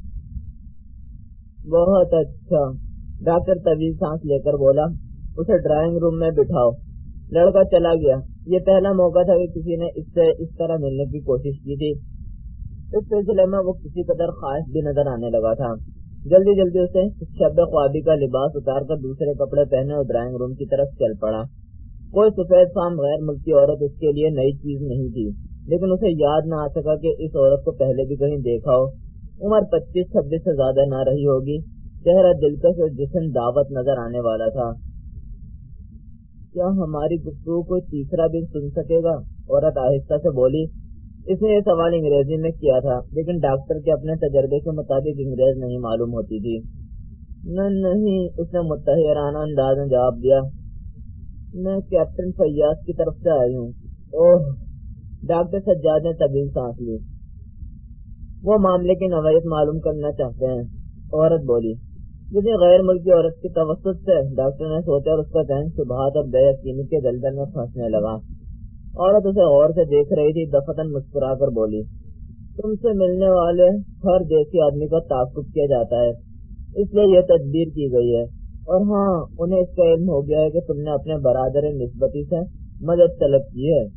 بہت اچھا، ڈاکٹر طویل سانس لے کر بولا۔ اسے ڈرائنگ روم میں بٹھاؤ۔ لڑکا چلا گیا۔ یہ پہلا موقع تھا کہ کسی نے اس سے اس طرح ملنے کی کوشش کی تھی۔ اس سلسلے میں وہ کسی قدر خواہش بھی نظر آنے لگا تھا۔ جلدی جلدی اسے شب خوابی کا لباس اتار کر دوسرے کپڑے پہنے اور ڈرائنگ روم کی طرف چل پڑا۔ کوئی سفید فام غیر ملکی عورت اس کے لیے نئی چیز نہیں تھی، لیکن اسے یاد نہ آ سکا کہ اس عورت کو پہلے بھی کہیں دیکھا ہو۔ عمر پچیس چھبیس سے زیادہ نہ رہی ہوگی، چہرہ دلکش اور جسم دعوت نظر آنے والا تھا۔ کیا ہماری گفتگو کوئی تیسرا بھی سن سکے گا؟ عورت آہستہ سے بولی۔ اس نے یہ سوال انگریزی میں کیا تھا، لیکن ڈاکٹر کے اپنے تجربے کے مطابق انگریز نہیں معلوم ہوتی تھی۔ نہ نہیں، اس نے متحرانہ انداز میں جواب دیا۔ میں کیپٹن فیاض کی طرف سے آئی ہوں۔ اوہ، ڈاکٹر سجاد نے طویل سانس لی۔ وہ معاملے کی نوعیت معلوم کرنا چاہتے ہیں، عورت بولی۔ کسی غیر ملکی عورت کی توسط سے؟ ڈاکٹر نے سوچا اور اس کا ذہن شبہات اور بے یقینی کے دلدل میں پھنسنے لگا۔ عورت اسے غور سے دیکھ رہی تھی، دفتن مسکرا کر بولی۔ تم سے ملنے والے ہر دیسی آدمی کا تعاقب کیا جاتا ہے، اس لیے یہ تدبیر کی گئی ہے۔ اور ہاں، انہیں اس کا علم ہو گیا ہے کہ تم نے اپنے برادر نسبتی سے مدد طلب کی ہے۔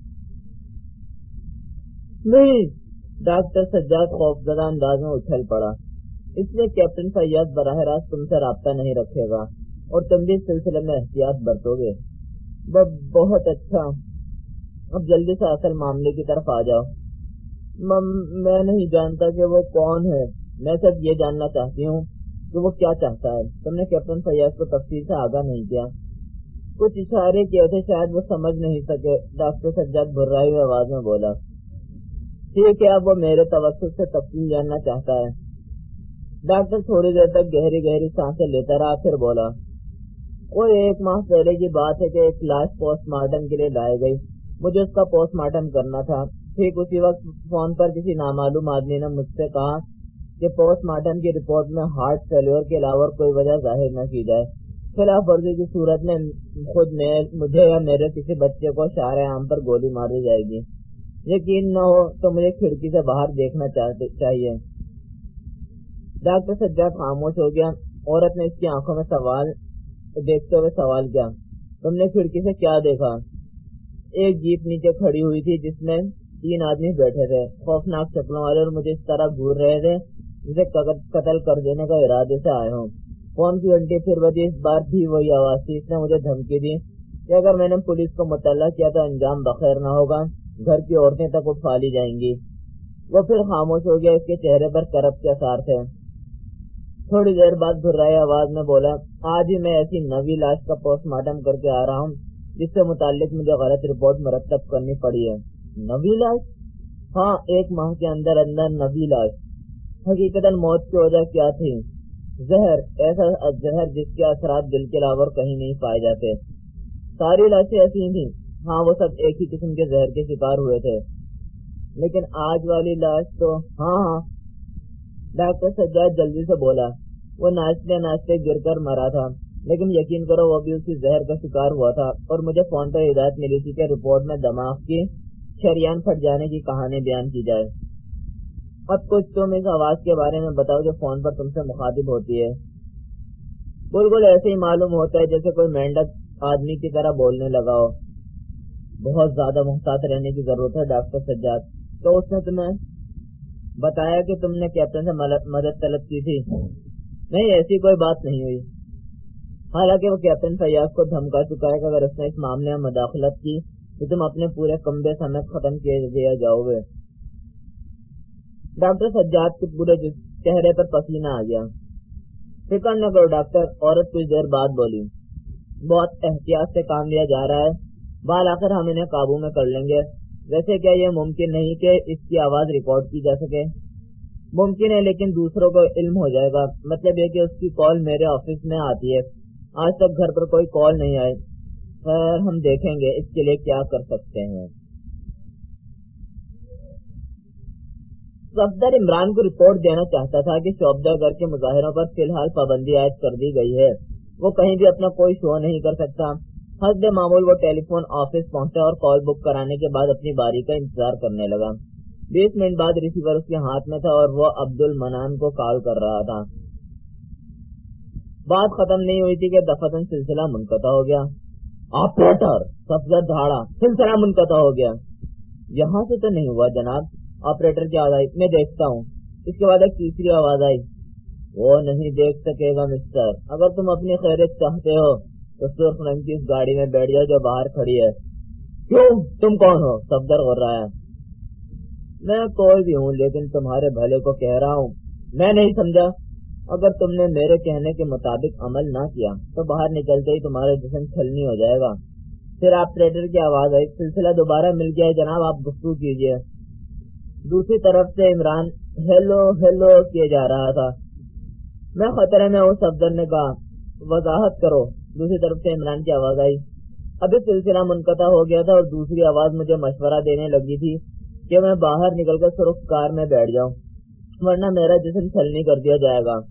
نہیں، ڈاکٹر سجاد خوفزدہ انداز میں اچھل پڑا۔ اس لیے کیپٹن فیاض براہ راست تم سے رابطہ نہیں رکھے گا اور تم بھی اس سلسلے میں احتیاط برتو گے۔ بہت اچھا، اب جلدی سے اصل معاملے کی طرف آ جاؤ۔ میں نہیں جانتا کہ وہ کون ہے، میں صرف یہ جاننا چاہتی ہوں کہ وہ کیا چاہتا ہے۔ تم نے کیپٹن فیاض کو تفصیل سے آگاہ نہیں کیا؟ کچھ اشارے کیے تھے، شاید وہ سمجھ نہیں سکے، ڈاکٹر سجاد بھرائی ہوئی آواز میں بولا۔ ٹھیک ہے، اب وہ میرے توسط سے تفصیل جاننا چاہتا ہے۔ ڈاکٹر تھوڑی دیر تک گہری گہری سانسیں لیتا رہا، پھر بولا۔ وہ ایک ماہ پہلے کی بات ہے کہ ایک لاش پوسٹ مارٹم کے لیے لائی گئی، مجھے اس کا پوسٹ مارٹم کرنا تھا۔ ٹھیک اسی وقت فون پر کسی نامعلوم آدمی نے مجھ سے کہا کہ پوسٹ مارٹم کی رپورٹ میں ہارٹ فیلور کے علاوہ کوئی وجہ ظاہر نہ کی جائے، خلاف ورزی کی صورت میں خود میں مجھے یا میرے کسی بچے کو شارع عام پر گولی مار دی جائے گی۔ یقین نہ ہو تو مجھے کھڑکی سے باہر دیکھنا چاہیے۔ ڈاکٹر سجاد خاموش ہو گیا۔ عورت نے اس کی آنکھوں میں سوال دیکھتے ہوئے سوال کیا۔ تم نے کھڑکی سے کیا دیکھا؟ ایک جیپ نیچے کھڑی ہوئی تھی جس میں تین آدمی بیٹھے تھے، خوفناک شکلوں والے، اور مجھے اس طرح گھور رہے تھے جسے قتل کر دینے کا ارادے سے آئے ہوں۔ فون کی گھنٹی پھر بجی، اس بار بھی وہی آواز تھی۔ اس نے مجھے دھمکی دی کہ اگر میں نے پولیس کو مطلع کیا تو انجام بخیر نہ ہوگا، گھر کی عورتیں تک اٹھا لی جائیں گی۔ وہ پھر خاموش ہو گیا، اس کے چہرے پر کرب کے آثار تھے۔ تھوڑی دیر بعد بھرائی آواز میں بولا۔ آج ہی میں ایسی نوی لاش کا پوسٹ مارٹم کر کے آ رہا ہوں جس سے متعلق مجھے غلط رپورٹ مرتب کرنی پڑی ہے۔ نوی لاش؟ ہاں، ایک ماہ کے اندر اندر نوی لاش۔ حقیقتاً موت کی وجہ کیا تھی؟ زہر، ایسا زہر جس کے اثرات دل کے علاوہ کہیں نہیں پائے جاتے۔ ساری لاشیں ایسی ہی تھیں؟ ہاں، وہ سب ایک ہی قسم کے زہر کے شکار ہوئے تھے۔ لیکن آج والی لاش تو… ہاں ہاں، ڈاکٹر سجاد جلدی سے بولا۔ وہ ناچتے ناچتے گر کر مرا تھا، لیکن یقین کرو وہ بھی اسی زہر کا شکار ہوا تھا، اور مجھے فون پر ہدایت ملی تھی کہ رپورٹ میں دماغ کی شریان پھٹ جانے کی کہانی بیان کی جائے۔ اب کچھ تم اس آواز کے بارے میں بتاؤ جو فون پر تم سے مخاطب ہوتی ہے۔ بالکل ایسے ہی معلوم ہوتا ہے جیسے کوئی مینڈک آدمی کی طرح بولنے لگا ہو۔ بہت زیادہ محتاط رہنے کی ضرورت ہے ڈاکٹر سجاد۔ تو اس نے تمہیں بتایا کہ تم نے کیپٹن سے مدد طلب کی تھی؟ نہیں، ایسی کوئی بات نہیں ہوئی۔ حالانکہ وہ کیپٹن فیاض کو دھمکا چکا ہے کہ اگر اس نے اس معاملے میں مداخلت کی تو تم اپنے پورے کمبے سمیت ختم کیے دیا جاؤ گے۔ ڈاکٹر سجاد کے پورے چہرے پر پسینہ آ گیا۔ فکر نہ کرو ڈاکٹر، عورت کچھ دیر بعد بولی۔ بہت احتیاط سے کام لیا جا رہا ہے، بالآخر ہم انہیں قابو میں کر لیں گے۔ ویسے کیا یہ ممکن نہیں کہ اس کی آواز ریکارڈ کی جا سکے؟ ممکن ہے، لیکن دوسروں کو علم ہو جائے گا۔ مطلب یہ کہ اس کی کال میرے آفس میں آتی ہے، آج تک گھر پر کوئی کال نہیں آئی۔ خیر، ہم دیکھیں گے اس کے لیے کیا کر سکتے ہیں۔ صفدر عمران کو رپورٹ دینا چاہتا تھا کہ شعبدہ گر کے مظاہروں پر فی الحال پابندی عائد کر دی گئی ہے، وہ کہیں بھی اپنا کوئی شو نہیں کر سکتا۔ حسب معمول وہ ٹیلی فون آفس پہنچا اور کال بک کرانے کے بعد اپنی باری کا انتظار کرنے لگا۔ بیس منٹ بعد ریسیور اس کے ہاتھ میں تھا اور وہ عبد المنان کو کال کر رہا تھا۔ بات ختم نہیں ہوئی تھی کہ دفعتاً سلسلہ منقطع ہو گیا۔ آپریٹر صفدر دھاڑا، سلسلہ منقطع ہو گیا۔ یہاں سے تو نہیں ہوا جناب، آپریٹر کی آواز آئی، میں دیکھتا ہوں۔ اس کے بعد ایک تیسری آواز آئی، وہ نہیں دیکھ سکے گا مسٹر، اگر تم اپنی خیریت چاہتے ہو تو سرخ رنگ کی اس گاڑی میں بیٹھ جاؤ جو باہر کھڑی ہے۔ کیوں، تم کون ہو؟ صفدر غر رہا ہے۔ میں کوئی بھی ہوں لیکن تمہارے بھلے کو کہہ رہا ہوں۔ میں نہیں سمجھا۔ اگر تم نے میرے کہنے کے مطابق عمل نہ کیا تو باہر نکلتے ہی تمہارا جسم چھلنی ہو جائے گا۔ پھر آپریٹر کی آواز آئی، سلسلہ دوبارہ مل گیا ہے جناب، آپ گفتگو کیجیے۔ دوسری طرف سے عمران ہیلو ہیلو کیے جا رہا تھا۔ میں خطرے میں ہوں، صفدر نے کہا، وضاحت کرو۔ دوسری طرف سے عمران کی آواز آئی۔ ابھی سلسلہ منقطع ہو گیا تھا اور دوسری آواز مجھے مشورہ دینے لگی تھی کہ میں باہر نکل کر سرخ کار میں بیٹھ جاؤں ورنہ میرا جسم چھلنی کر دیا جائے گا۔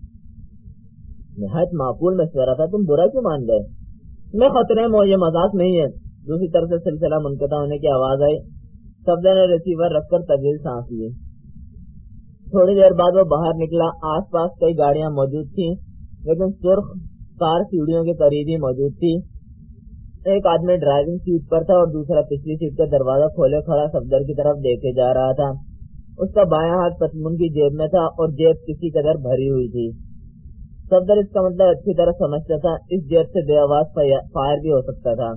نہایت معقول مشورہ تھا، تم برا کیوں مان گئے؟ میں خطرے میں ہوں، یہ مذاق نہیں ہے۔ دوسری طرف سے سلسلہ منقطع ہونے کی آواز آئی۔ صفدر نے ریسیور رکھ کر طویل سانس لی۔ تھوڑی دیر بعد وہ باہر نکلا۔ آس پاس کئی گاڑیاں موجود تھیں لیکن سرخ کار سیڑھیوں کے قریب ہی موجود تھی۔ ایک آدمی ڈرائیونگ سیٹ پر تھا اور دوسرا پچھلی سیٹ کا دروازہ کھولے کھڑا صفدر کی طرف دیکھے جا رہا تھا۔ اس کا بایاں ہاتھ پتلون کی جیب میں تھا اور جیب کسی قدر بھری ہوئی تھی۔ صفدر اس کا مطلب اچھی طرح سمجھتا تھا، اس جیب سے بے آواز فائر بھی ہو سکتا تھا۔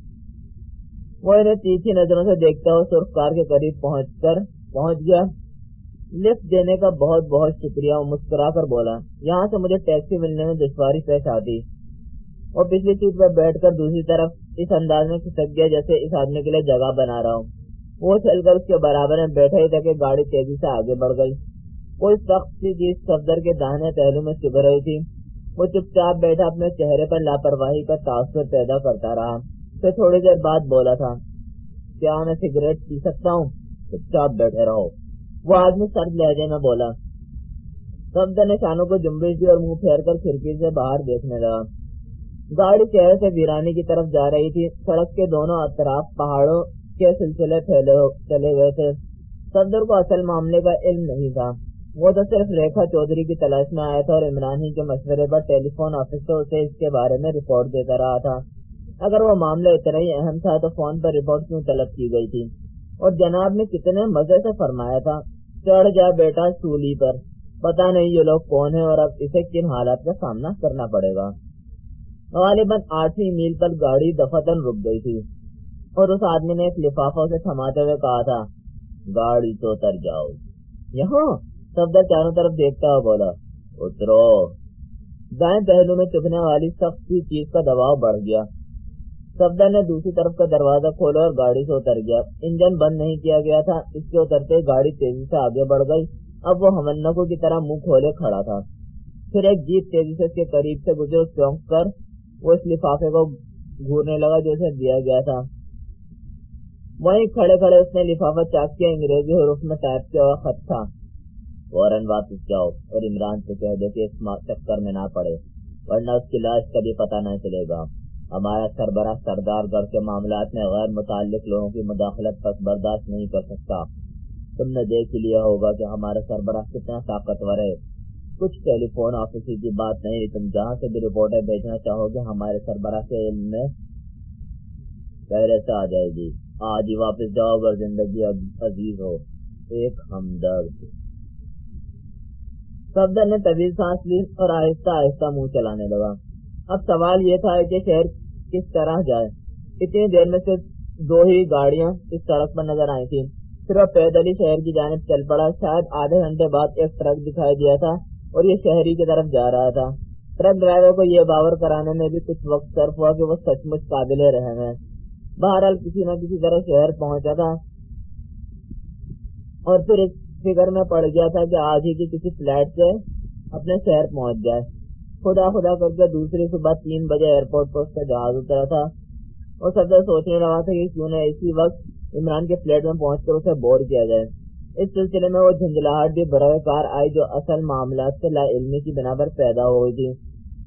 وہ انہیں تیکھی نظروں سے دیکھتا ہوا سرخ کار کے قریب پہنچ کر پہنچ گیا۔ لفٹ دینے کا بہت بہت شکریہ، وہ مسکرا کر بولا، یہاں سے مجھے ٹیکسی ملنے میں دشواری پیش آتی۔ اور پچھلی سیٹ پر بیٹھ کر دوسری طرف اس انداز میں کھسک گیا جیسے اس آدمی کے لیے جگہ بنا رہا ہوں۔ وہ چل کر اس کے برابر میں بیٹھا ہی تھا کہ گاڑی تیزی سے آگے بڑھ گئی۔ کوئی سخت سی چیز صفدر کے داہنے پہلو میں چبھ رہی تھی۔ وہ چپ چاپ بیٹھا اپنے چہرے پر لاپرواہی کا تاثر پیدا کرتا رہا۔ پھر تھوڑی دیر بعد بولا تھا، کیا میں سگریٹ پی سکتا ہوں؟ چپ چاپ بیٹھے رہو، وہ آدمی سرد لہجے میں بولا۔ صفدر نے شانوں کو جنبش دی اور منہ پھیر کر کھڑکی سے باہر دیکھنے لگا۔ گاڑی شہر سے ویرانی کی طرف جا رہی تھی۔ سڑک کے دونوں اطراف پہاڑوں کے سلسلے پھیلے چلے گئے تھے۔ صفدر کو اصل معاملے کا علم نہیں تھا، وہ تو صرف ریکھا چودھری کی تلاش میں آیا تھا اور عمران ہی کے مشورے پر ٹیلی فون آفیسر اسے اس کے بارے میں رپورٹ دیتا رہا تھا۔ اگر وہ معاملہ اتنا ہی اہم تھا تو فون پر رپورٹ کیوں طلب کی گئی تھی؟ اور جناب نے کتنے مزے سے فرمایا تھا، چڑھ جا بیٹا سولی پر، پتہ نہیں یہ لوگ کون ہیں اور اب اسے کن حالات کا سامنا کرنا پڑے گا۔ غالباً آٹھویں میل پر گاڑی دفعتاً رک گئی تھی اور اس آدمی نے ایک لفافہ سے تھماتے ہوئے کہا تھا، گاڑی تو اتر جاؤ۔ یہاں صفدر چاروں طرف دیکھتا ہوا بولا، اترو۔ دائیں پہلو میں چبھنے والی سخت سی چیز کا دباؤ بڑھ گیا۔ صفدر نے دوسری طرف کا دروازہ کھولا اور گاڑی سے اتر گیا۔ انجن بند نہیں کیا گیا تھا، اس کے اترتے گاڑی تیزی سے آگے بڑھ گئی۔ اب وہ ہمنکوں کی طرح منہ کھولے کھڑا تھا۔ پھر ایک جیپ تیزی سے اس کے قریب سے گزرے، چونک کر وہ اس لفافے کو گھورنے لگا جو اسے دیا گیا تھا۔ وہیں کھڑے کھڑے اس نے لفافہ چاک کیا، انگریزی حروف میں ٹائپ کیا ہوا خط تھا، فوراً واپس جاؤ اور عمران سے کہہ دو کہ اس چکر میں نہ پڑے ورنہ اس کی لاش کبھی پتہ نہ چلے گا۔ ہمارا سربراہ سردار گھر کے معاملات میں غیر متعلق لوگوں کی مداخلت پس برداشت نہیں کر سکتا۔ تم نے دیکھ ہی لیا ہوگا کہ ہمارا سربراہ کتنا طاقتور ہے۔ کچھ ٹیلی فون آفیسر کی بات نہیں، تم جہاں سے بھی رپورٹیں بھیجنا چاہو گے ہمارے سربراہ کے علم میں پہلے سے آ جائے گی۔ آج ہی واپس جاؤ اگر زندگی عزیز ہو۔ ایک ہمدرد۔ صفدر نے طویل سانس لی اور آہستہ آہستہ منہ چلانے لگا۔ اب سوال یہ تھا کہ شہر کس طرح جائے۔ اتنی دیر میں صرف دو ہی گاڑیاں اس سڑک پر نظر آئی تھیں۔ پھر وہ پیدل ہی شہر کی جانب چل پڑا۔ شاید آدھے گھنٹے بعد ایک ٹرک دکھائی دیا تھا اور یہ شہری کی طرف جا رہا تھا۔ ٹرک ڈرائیور کو یہ باور کرانے میں بھی کچھ وقت صرف ہوا کہ وہ سچ مچ قابل رحم ہے۔ بہرحال کسی نہ کسی طرح شہر پہنچا تھا اور پھر اس فکر میں پڑ گیا تھا کہ آج ہی کی کسی فلائٹ سے اپنے شہر پہنچ جائے۔ خدا خدا کر کے دوسری صبح تین بجے ایئرپورٹ پر اس کا جہاز اترا تھا اور صفدر سوچنے لگا تھا کہ کیوں نہ اسی وقت عمران کے فلیٹ میں پہنچ کر اسے بور کیا جائے۔ اس سلسلے میں وہ جھنجھلاہٹ بھی برائے کار آئی جو اصل معاملات سے لا علمی کی بنا پر پیدا ہو گئی تھی۔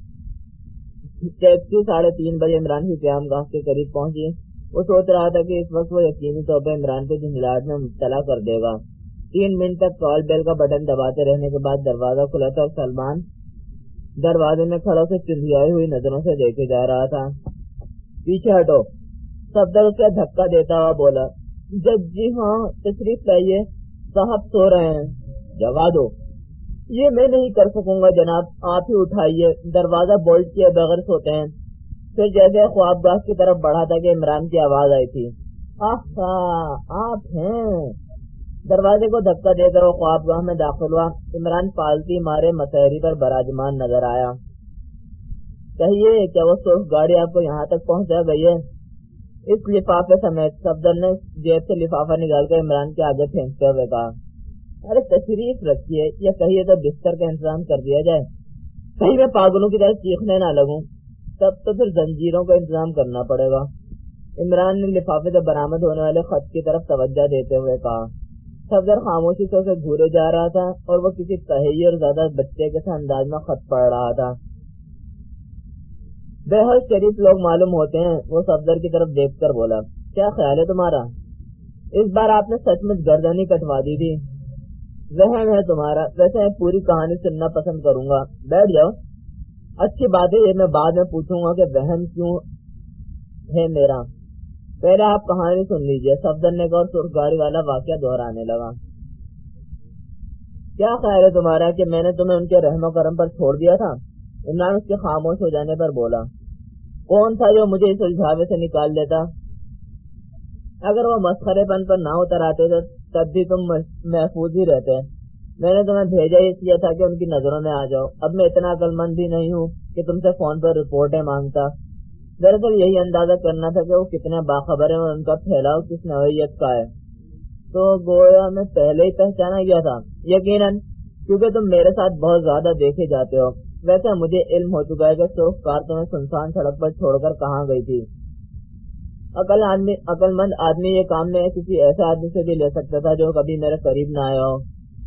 ٹیکسی ساڑھے تین بجے عمران کی قیام گاہ کے قریب پہنچی۔ وہ سوچ رہا تھا کہ اس وقت وہ یقینی طور پر عمران کو جھنجھلاہٹ میں مبتلا کر دے گا۔ تین منٹ تک کال بیل کا بٹن دباتے رہنے کے بعد دروازہ کھلا تھا اور سلمان دروازے میں کھڑا سے چندیائی ہوئی نظروں سے دیکھے جا رہا تھا۔ پیچھے ہٹو، صفدر اس کا دھکا دیتا ہوا بولا۔ جج جی ہاں تشریف لائیے، صاحب سو رہے ہیں۔ جگا دو۔ یہ میں نہیں کر سکوں گا جناب، آپ ہی اٹھائیے، دروازہ بولٹ کیے بغیر سوتے ہیں۔ پھر جیسے خواب گاہ کی طرف بڑھا تھا کہ عمران کی آواز آئی تھی، آہا آپ ہیں۔ دروازے کو دھکا دے کر وہ خواب گاہ میں داخل ہوا۔ عمران پالتی مارے مسہری پر براجمان نظر آیا۔ کہیے کیا وہ سرخ گاڑی آپ کو یہاں تک پہنچا گئی ہے؟ اس لفافے سمیت صفدر نے جیب سے لفافہ نکال کر عمران کے آگے پھینکتے ہوئے کہا، ارے تشریف رکھیے، یا کہیے تو بستر کا انتظام کر دیا جائے، کہیں میں پاگلوں کی طرح چیخنے نہ لگوں، تب تو پھر زنجیروں کا انتظام کرنا پڑے گا۔ عمران نے لفافے سے برآمد ہونے والے خط کی طرف توجہ دیتے ہوئے کہا۔ صفدر خاموشی سے اسے گھورے جا رہا تھا اور وہ کسی تہیے اور زیادہ بچے کے سا انداز میں خط پڑھ رہا تھا۔ بے حد شریف لوگ معلوم ہوتے ہیں، وہ صفدر کی طرف دیکھ کر بولا، کیا خیال ہے تمہارا؟ اس بار آپ نے سچ مچ گردن ہی کٹوا دی تھی۔ وہم ہے تمہارا، ویسے میں پوری کہانی سننا پسند کروں گا، بیٹھ جاؤ۔ اچھی بات ہے، یہ میں بعد میں پوچھوں گا کہ وہم کیوں ہے میرا، پہلے آپ کہانی سن لیجئے، صفدر نے کہا اور سرخ گاڑی والا واقعہ دہرانے لگا۔ کیا خیال ہے تمہارا کہ میں نے تمہیں ان کے رحم و کرم پر چھوڑ دیا تھا؟ عمران اس کے خاموش ہو جانے پر بولا، کون تھا جو مجھے اس الجھاوے سے نکال دیتا؟ اگر وہ مسخرے پن پر نہ اتر آتے تو تب بھی تم محفوظ ہی رہتے۔ میں نے تمہیں بھیجا اس لیے تھا کہ ان کی نظروں میں آ جاؤ۔ اب میں اتنا عقل مند بھی نہیں ہوں کہ تم سے فون پر رپورٹیں مانگتا۔ دراصل یہی اندازہ کرنا تھا کہ وہ کتنے باخبر ہیں اور ان کا پھیلاؤ کس نوعیت کا ہے۔ تو گویا میں پہلے ہی پہچانا گیا تھا، یقیناً، کیونکہ تم میرے ساتھ بہت زیادہ دیکھے جاتے ہو۔ ویسے مجھے علم ہو چکا ہے کہ سرخ کار تمہیں سنسان سڑک پر چھوڑ کر کہاں گئی تھی۔ عقل آدمی عقل مند آدمی یہ کام میں کسی ایسے آدمی سے بھی لے سکتا تھا جو کبھی میرے قریب نہ آیا ہو۔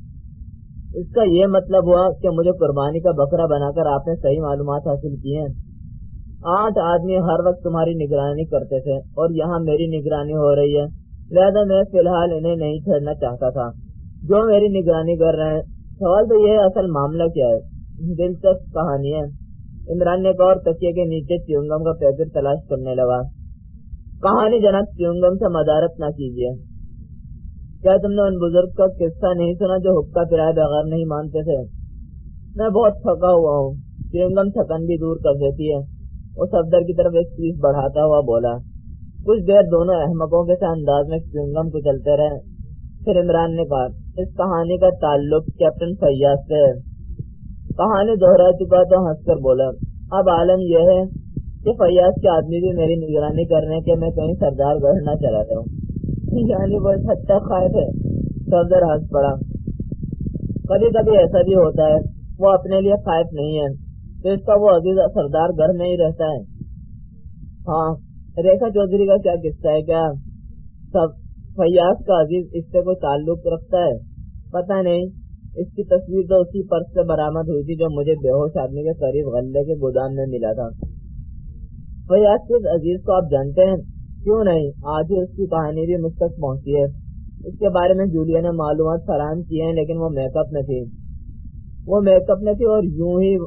اس کا یہ مطلب ہوا کہ مجھے قربانی کا بکرا بنا کر آپ نے صحیح معلومات حاصل کی ہیں۔ آٹھ آدمی ہر وقت تمہاری نگرانی کرتے تھے اور یہاں میری نگرانی ہو رہی ہے، لہذا میں فی الحال انہیں نہیں چھیڑنا چاہتا تھا جو میری نگرانی کر رہے ہیں۔ سوال تو یہ ہے اصل معاملہ کیا ہے؟ دلچسپ کہانی ہے، عمران نے کہا اور تکیے کے نیچے چیونگم کا پیکٹ تلاش کرنے لگا۔ کہانی جناب، چیونگم سے مدارت نہ کیجیے۔ کیا تم نے ان بزرگ کا قصہ نہیں سنا جو حقہ پرائے بغیر نہیں مانتے تھے؟ میں بہت تھکا ہوا ہوں، چیونگم تھکن بھی دور کر دیتی ہے۔ وہ صفدر کی طرف ایک پیس بڑھاتا ہوا بولا۔ کچھ دیر دونوں احمقوں کے ساتھ انداز میں چیونگم کو چلتے رہے، پھر عمران نے کہا، اس کہانی کا تعلق کیپٹن فیاض سے ہے۔ کہانی دوہرا چکا تو ہنس کر بولا، اب عالم یہ ہے کہ فیاض کے آدمی بھی میری نگرانی کرنے کے میں کہیں سردار گڑھ نہ چلا جاؤں، یعنی وہ اس حد تک خائف ہے۔ صفدر ہنس پڑا۔ کبھی کبھی ایسا بھی ہوتا ہے، وہ اپنے لیے خائف نہیں ہے تو اس کا وہ عزیز سردار گھر میں ہی رہتا ہے۔ ہاں، ریکھا چودھری کا کیا قصہ ہے؟ کیا سب فیاض کا عزیز اس سے کوئی تعلق رکھتا ہے؟ پتہ نہیں، اس کی تصویر تو اسی پرس سے برآمد ہوئی تھی جو مجھے بے ہوش آدمی کے قریب غلے کے گودام میں ملا تھا۔ فیاض کے اس عزیز کو آپ جانتے ہیں؟ کیوں نہیں، آج ہی اس کی کہانی بھی مجھ تک پہنچی ہے۔ اس کے بارے میں جولیا نے معلومات فراہم کی ہیں، لیکن وہ میک اپ میں تھی وہ میک اپ میں تھی اور یوں ہی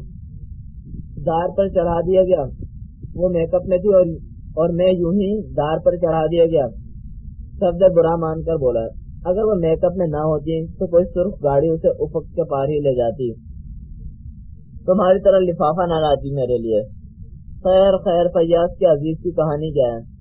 دار پر چڑھا دیا گیا وہ میک اپ میں تھی اور اور میں یوں ہی دار پر چڑھا دیا گیا۔ صفدر برا مان کر بولا، اگر وہ میک اپ میں نہ ہوتی تو کوئی سرخ گاڑی اسے افق کے پار ہی لے جاتی، تمہاری طرح لفافہ نہ لاتی میرے لیے۔ خیر خیر فیاض کے عزیز کی کہانی کیا ہے؟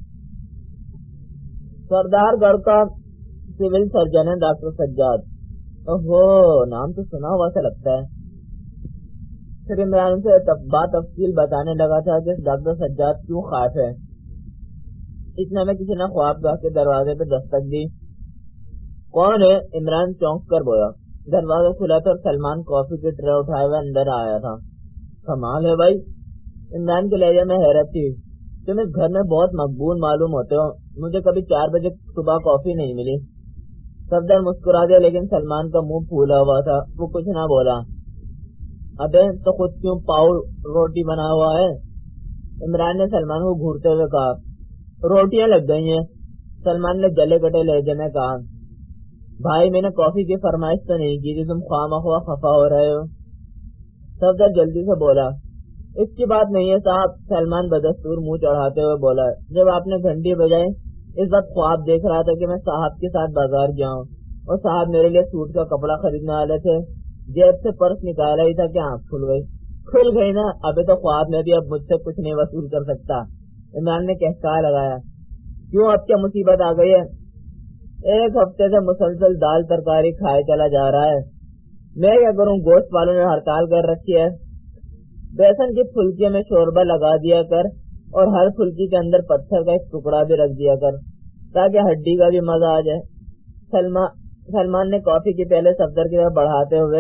سردار گڑھ کا سول سرجن ہے ڈاکٹر سجاد۔ اوہو، نام تو سنا ہوا سا لگتا ہے۔ پھر عمران سے بات تفصیل بتانے لگا تھا کہ ڈاکٹر سجاد کیوں خائف ہے۔ اتنے میں کسی نے خواب گاہ کے دروازے پہ دستک دی۔ کون ہے؟ عمران چونک کر بولا۔ دروازہ کھلا تھا اور سلمان کافی کی ٹرے اٹھائے ہوئے اندر آیا تھا۔ کمال ہے بھائی، عمران کے لہجے میں حیرت تھی، تم اس گھر میں بہت مقبول معلوم ہوتے ہو، مجھے کبھی چار بجے صبح کافی نہیں ملی۔ صفدر مسکرا دیا لیکن سلمان کا منہ پھولا ہوا تھا، وہ کچھ نہ بولا۔ ابے تو خود کیوں پاؤ روٹی بنا ہوا ہے؟ عمران نے سلمان کو گھورتے ہوئے کہا۔ روٹیاں لگ گئی ہیں، سلمان نے جلے کٹے لہجے میں کہا۔ بھائی میں نے کافی کی فرمائش تو نہیں کی تھی، تم خواہ مخواہ خفا ہو رہے ہو۔ صفدر جلدی سے بولا۔ اس کی بات نہیں ہے صاحب، سلمان بدستور منہ چڑھاتے ہوئے بولا۔ جب آپ نے گھنٹی بجائی اس وقت خواب دیکھ رہا تھا کہ میں صاحب کے ساتھ بازار گیا ہوں اور صاحب میرے لیے سوٹ کا کپڑا خریدنے والے تھے، جیب سے پرس نکالا ہی تھا کہ آنکھ کھل گئی۔ کھل گئی نا، ابھی تو خواب میں بھی اب مجھ سے کچھ نہیں وصول کر سکتا۔ عمران نے کہکہا لگایا۔ کیوں، اب کیا مصیبت آ گئی ہے؟ ایک ہفتے سے مسلسل دال ترکاری کھائے چلا جا رہا ہے، میں کیا کروں؟ گوشت والوں نے ہڑتال کر رکھی ہے۔ بیسن کی پھلکیوں میں شوربہ لگا دیا کر اور ہر پھلکی کے اندر پتھر کا ایک ٹکڑا بھی رکھ دیا کر تاکہ ہڈی کا بھی مزہ آ جائے۔ سلمان سلمان نے کافی کی پہلے صفدر کی طرف بڑھاتے ہوئے،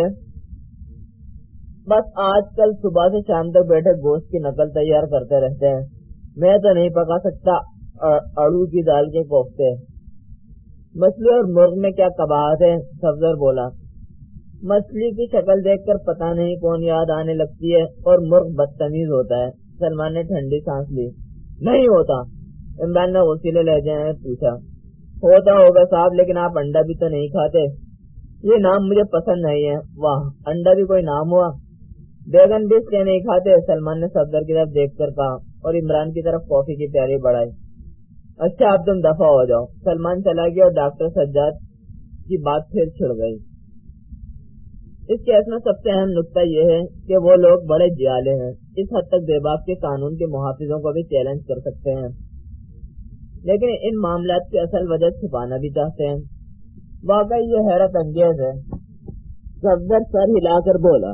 بس آج کل صبح سے شام تک بیٹھے گوشت کی نقل تیار کرتے رہتے ہیں، میں تو نہیں پکا سکتا اڑو کی دال کے کوفتے۔ مچھلی اور مرغ میں کیا قباحت ہے؟ صفدر بولا۔ مچھلی کی شکل دیکھ کر پتہ نہیں کون یاد آنے لگتی ہے اور مرغ بدتمیز ہوتا ہے۔ سلمان نے ٹھنڈی سانس لی۔ نہیں ہوتا، عمران نے غصیلے لہجے میں پوچھا۔ ہوتا ہوگا صاحب، لیکن آپ انڈا بھی تو نہیں کھاتے۔ یہ نام مجھے پسند نہیں ہے۔ واہ، انڈا بھی کوئی نام ہوا؟ بیگن بھی اس لیے نہیں کھاتے؟ سلمان نے صفدر کی طرف دیکھ کر کہا اور عمران کی طرف کافی کی پیالی بڑھائی۔ اچھا اب تم دفع ہو جاؤ۔ سلمان چلا گیا اور ڈاکٹر سجاد کی بات پھر چھڑ گئی۔ اس کیس میں سب سے اہم نقطہ یہ ہے کہ وہ لوگ بڑے جیالے ہیں، اس حد تک بے باک کے قانون کے محافظوں کو بھی چیلنج کر سکتے ہیں، لیکن ان معاملات کی اصل وجہ چھپانا بھی چاہتے ہیں۔ واقعی یہ حیرت انگیز ہے۔ صفدر سر ہلا کر بولا۔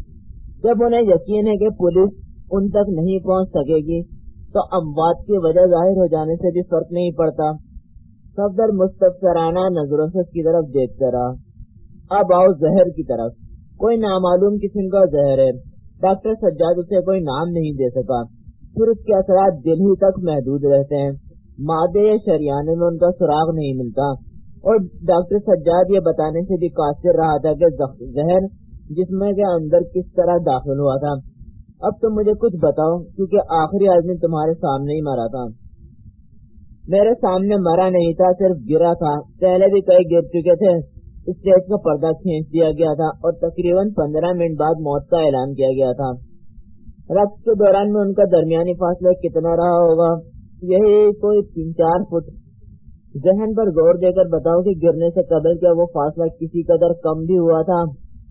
جب انہیں یقین ہے کہ پولیس ان تک نہیں پہنچ سکے گی تو اموات کی وجہ ظاہر ہو جانے سے بھی فرق نہیں پڑتا۔ صفدر مستفسرانہ نظروں سے اس کی طرف دیکھتا رہا۔ اب آؤ زہر کی طرف۔ کوئی نامعلوم قسم کا زہر ہے، ڈاکٹر سجاد اسے کوئی نام نہیں دے سکا، پھر اس کے اثرات دل ہی تک محدود رہتے ہیں، معدے یا شریانے میں ان کا سراغ نہیں ملتا، اور ڈاکٹر سجاد یہ بتانے سے بھی قاصر رہا تھا کہ زہر جسم کے اندر کس طرح داخل ہوا تھا۔ اب تم مجھے کچھ بتاؤ، کیونکہ آخری آدمی تمہارے سامنے ہی مرا تھا۔ میرے سامنے مرا نہیں تھا، صرف گرا تھا، پہلے بھی کئی گر چکے تھے۔ اسٹیج کا پردہ کھینچ دیا گیا تھا اور تقریباً پندرہ منٹ بعد موت کا اعلان کیا گیا تھا۔ رقص کے دوران میں ان کا درمیانی فاصلہ کتنا رہا ہوگا؟ یہی کوئی تین چار فٹ۔ ذہن پر زور دے کر بتاؤ کہ گرنے سے قبل کیا وہ فاصلہ کسی قدر کم بھی ہوا تھا؟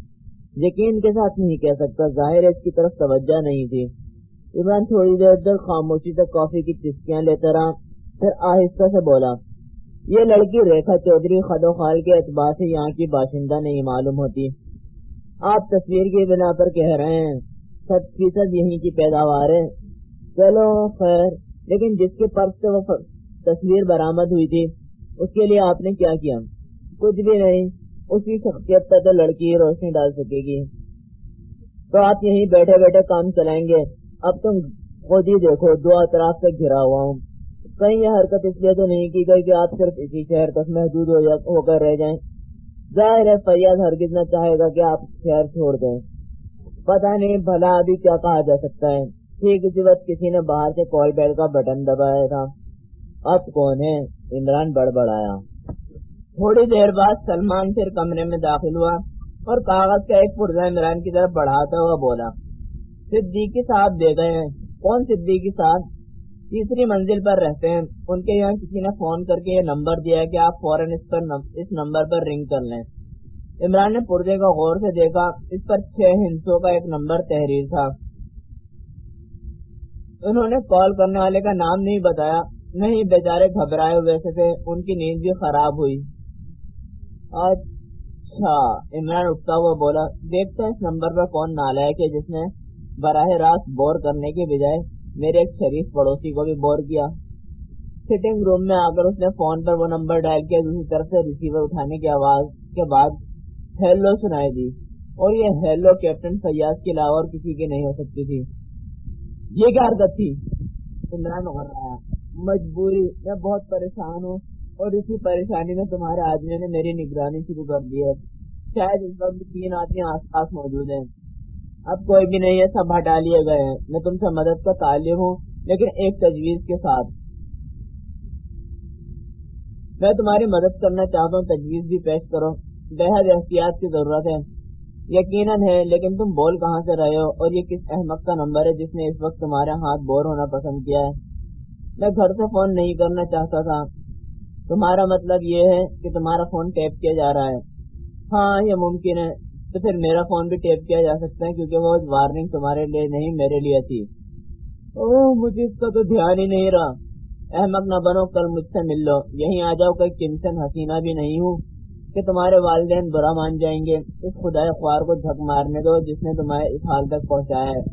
یقین کے ساتھ نہیں کہہ سکتا، ظاہر ہے اس کی طرف توجہ نہیں تھی۔ عمران تھوڑی دیر تک خاموشی سے کافی کی چسکیاں لیتا رہا، پھر آہستہ سے بولا۔ یہ لڑکی ریکھا چودھری خد و خال کے اعتبار سے یہاں کی باشندہ نہیں معلوم ہوتی، آپ تصویر کی بنا پر کہہ رہے ہیں، سچ فیصد یہیں کی پیداوار ہے۔ چلو خیر، لیکن جس کے پرس سے وہ تصویر برآمد ہوئی تھی اس کے لیے آپ نے کیا کیا؟ کچھ بھی نہیں، اسی شخصیت پر تو لڑکی روشنی ڈال سکے گی۔ تو آپ یہیں بیٹھے بیٹھے کام چلائیں گے؟ اب تم خود ہی دیکھو، دو اطراف سے گھرا ہوا ہوں، کہیں یہ حرکت اس لیے تو نہیں کی گئی کہ آپ صرف اسی شہر تک محدود ہو, ہو کر رہ جائیں. ظاہر ہے فیاض ہرگز نہ چاہے گا کہ آپ شہر چھوڑ دیں. پتہ نہیں بھلا ابھی کیا کہا جا سکتا ہے. ٹھیک اسی وقت کسی نے باہر سے کال بیل کا بٹن دبایا تھا. اب کون ہے؟ عمران بڑبڑایا. تھوڑی دیر بعد سلمان پھر کمرے میں داخل ہوا اور کاغذ کا ایک پرزہ عمران کی طرف بڑھاتا ہوا بولا, صدیقی صاحب دے گئے ہیں. کون صدیقی صاحب؟ تیسری منزل پر رہتے ہیں. ان کے یہاں کسی نے فون کر کے یہ نمبر دیا ہے کہ آپ فوراً اس پر اس نمبر پر رنگ کر لیں. عمران نے پرزے کو غور سے دیکھا. اس پر چھ ہندسوں کا ایک نمبر تحریر تھا. انہوں نے کال کرنے والے کا نام نہیں بتایا. نہیں, بیچارے گھبرائے ہوئے تھے, ان کی نیند بھی خراب ہوئی. اچھا, عمران اٹھتا ہوا بولا, دیکھتے ہیں اس نمبر پر کون نالائق ہے جس نے براہ راست بور کرنے کے بجائے میرے ایک شریف پڑوسی کو بھی بور کیا. سٹنگ روم میں آ کر اس نے فون پر وہ نمبر ڈائل کیا. دوسری طرف سے ریسیور اٹھانے کی آواز کے بعد ہیلو سنائی دی, اور یہ ہیلو کیپٹن فیاض کے علاوہ اور کسی کی نہیں ہو سکتی تھی. یہ کیا حرکت تھی؟ عمران غر رہا, مجبوری, میں بہت پریشان ہوں اور اسی پریشانی میں تمہارے آدمیوں نے میری نگرانی شروع کر دی ہے. شاید اس وقت تین آدمی آس پاس موجود ہیں. اب کوئی بھی نہیں ہے, سب ہٹا لیے گئے ہیں. میں تم سے مدد کا طالب ہوں, لیکن ایک تجویز کے ساتھ. میں تمہاری مدد کرنا چاہتا ہوں, تجویز بھی پیش کرو. بہت احتیاط کی ضرورت ہے. یقیناً ہے, لیکن تم بول کہاں سے رہے ہو, اور یہ کس احمق کا نمبر ہے جس نے اس وقت تمہارے ہاتھ بور ہونا پسند کیا ہے؟ میں گھر سے فون نہیں کرنا چاہتا تھا. تمہارا مطلب یہ ہے کہ تمہارا فون ٹیپ کیا جا رہا ہے؟ ہاں, یہ ممکن ہے. تو پھر میرا فون بھی ٹیپ کیا جا سکتا ہے, کیونکہ وہ وارننگ تمہارے لیے نہیں میرے لیے تھی. اوہ, مجھے اس کا تو دھیان ہی نہیں رہا. احمق نہ بنو, کل مجھ سے مل لو. یہیں آ جاؤ, کوئی کمسن حسینہ بھی نہیں ہوں کہ تمہارے والدین برا مان جائیں گے. اس خدائے خوار کو جھک مارنے دو جس نے تمہیں اس حال تک پہنچایا ہے.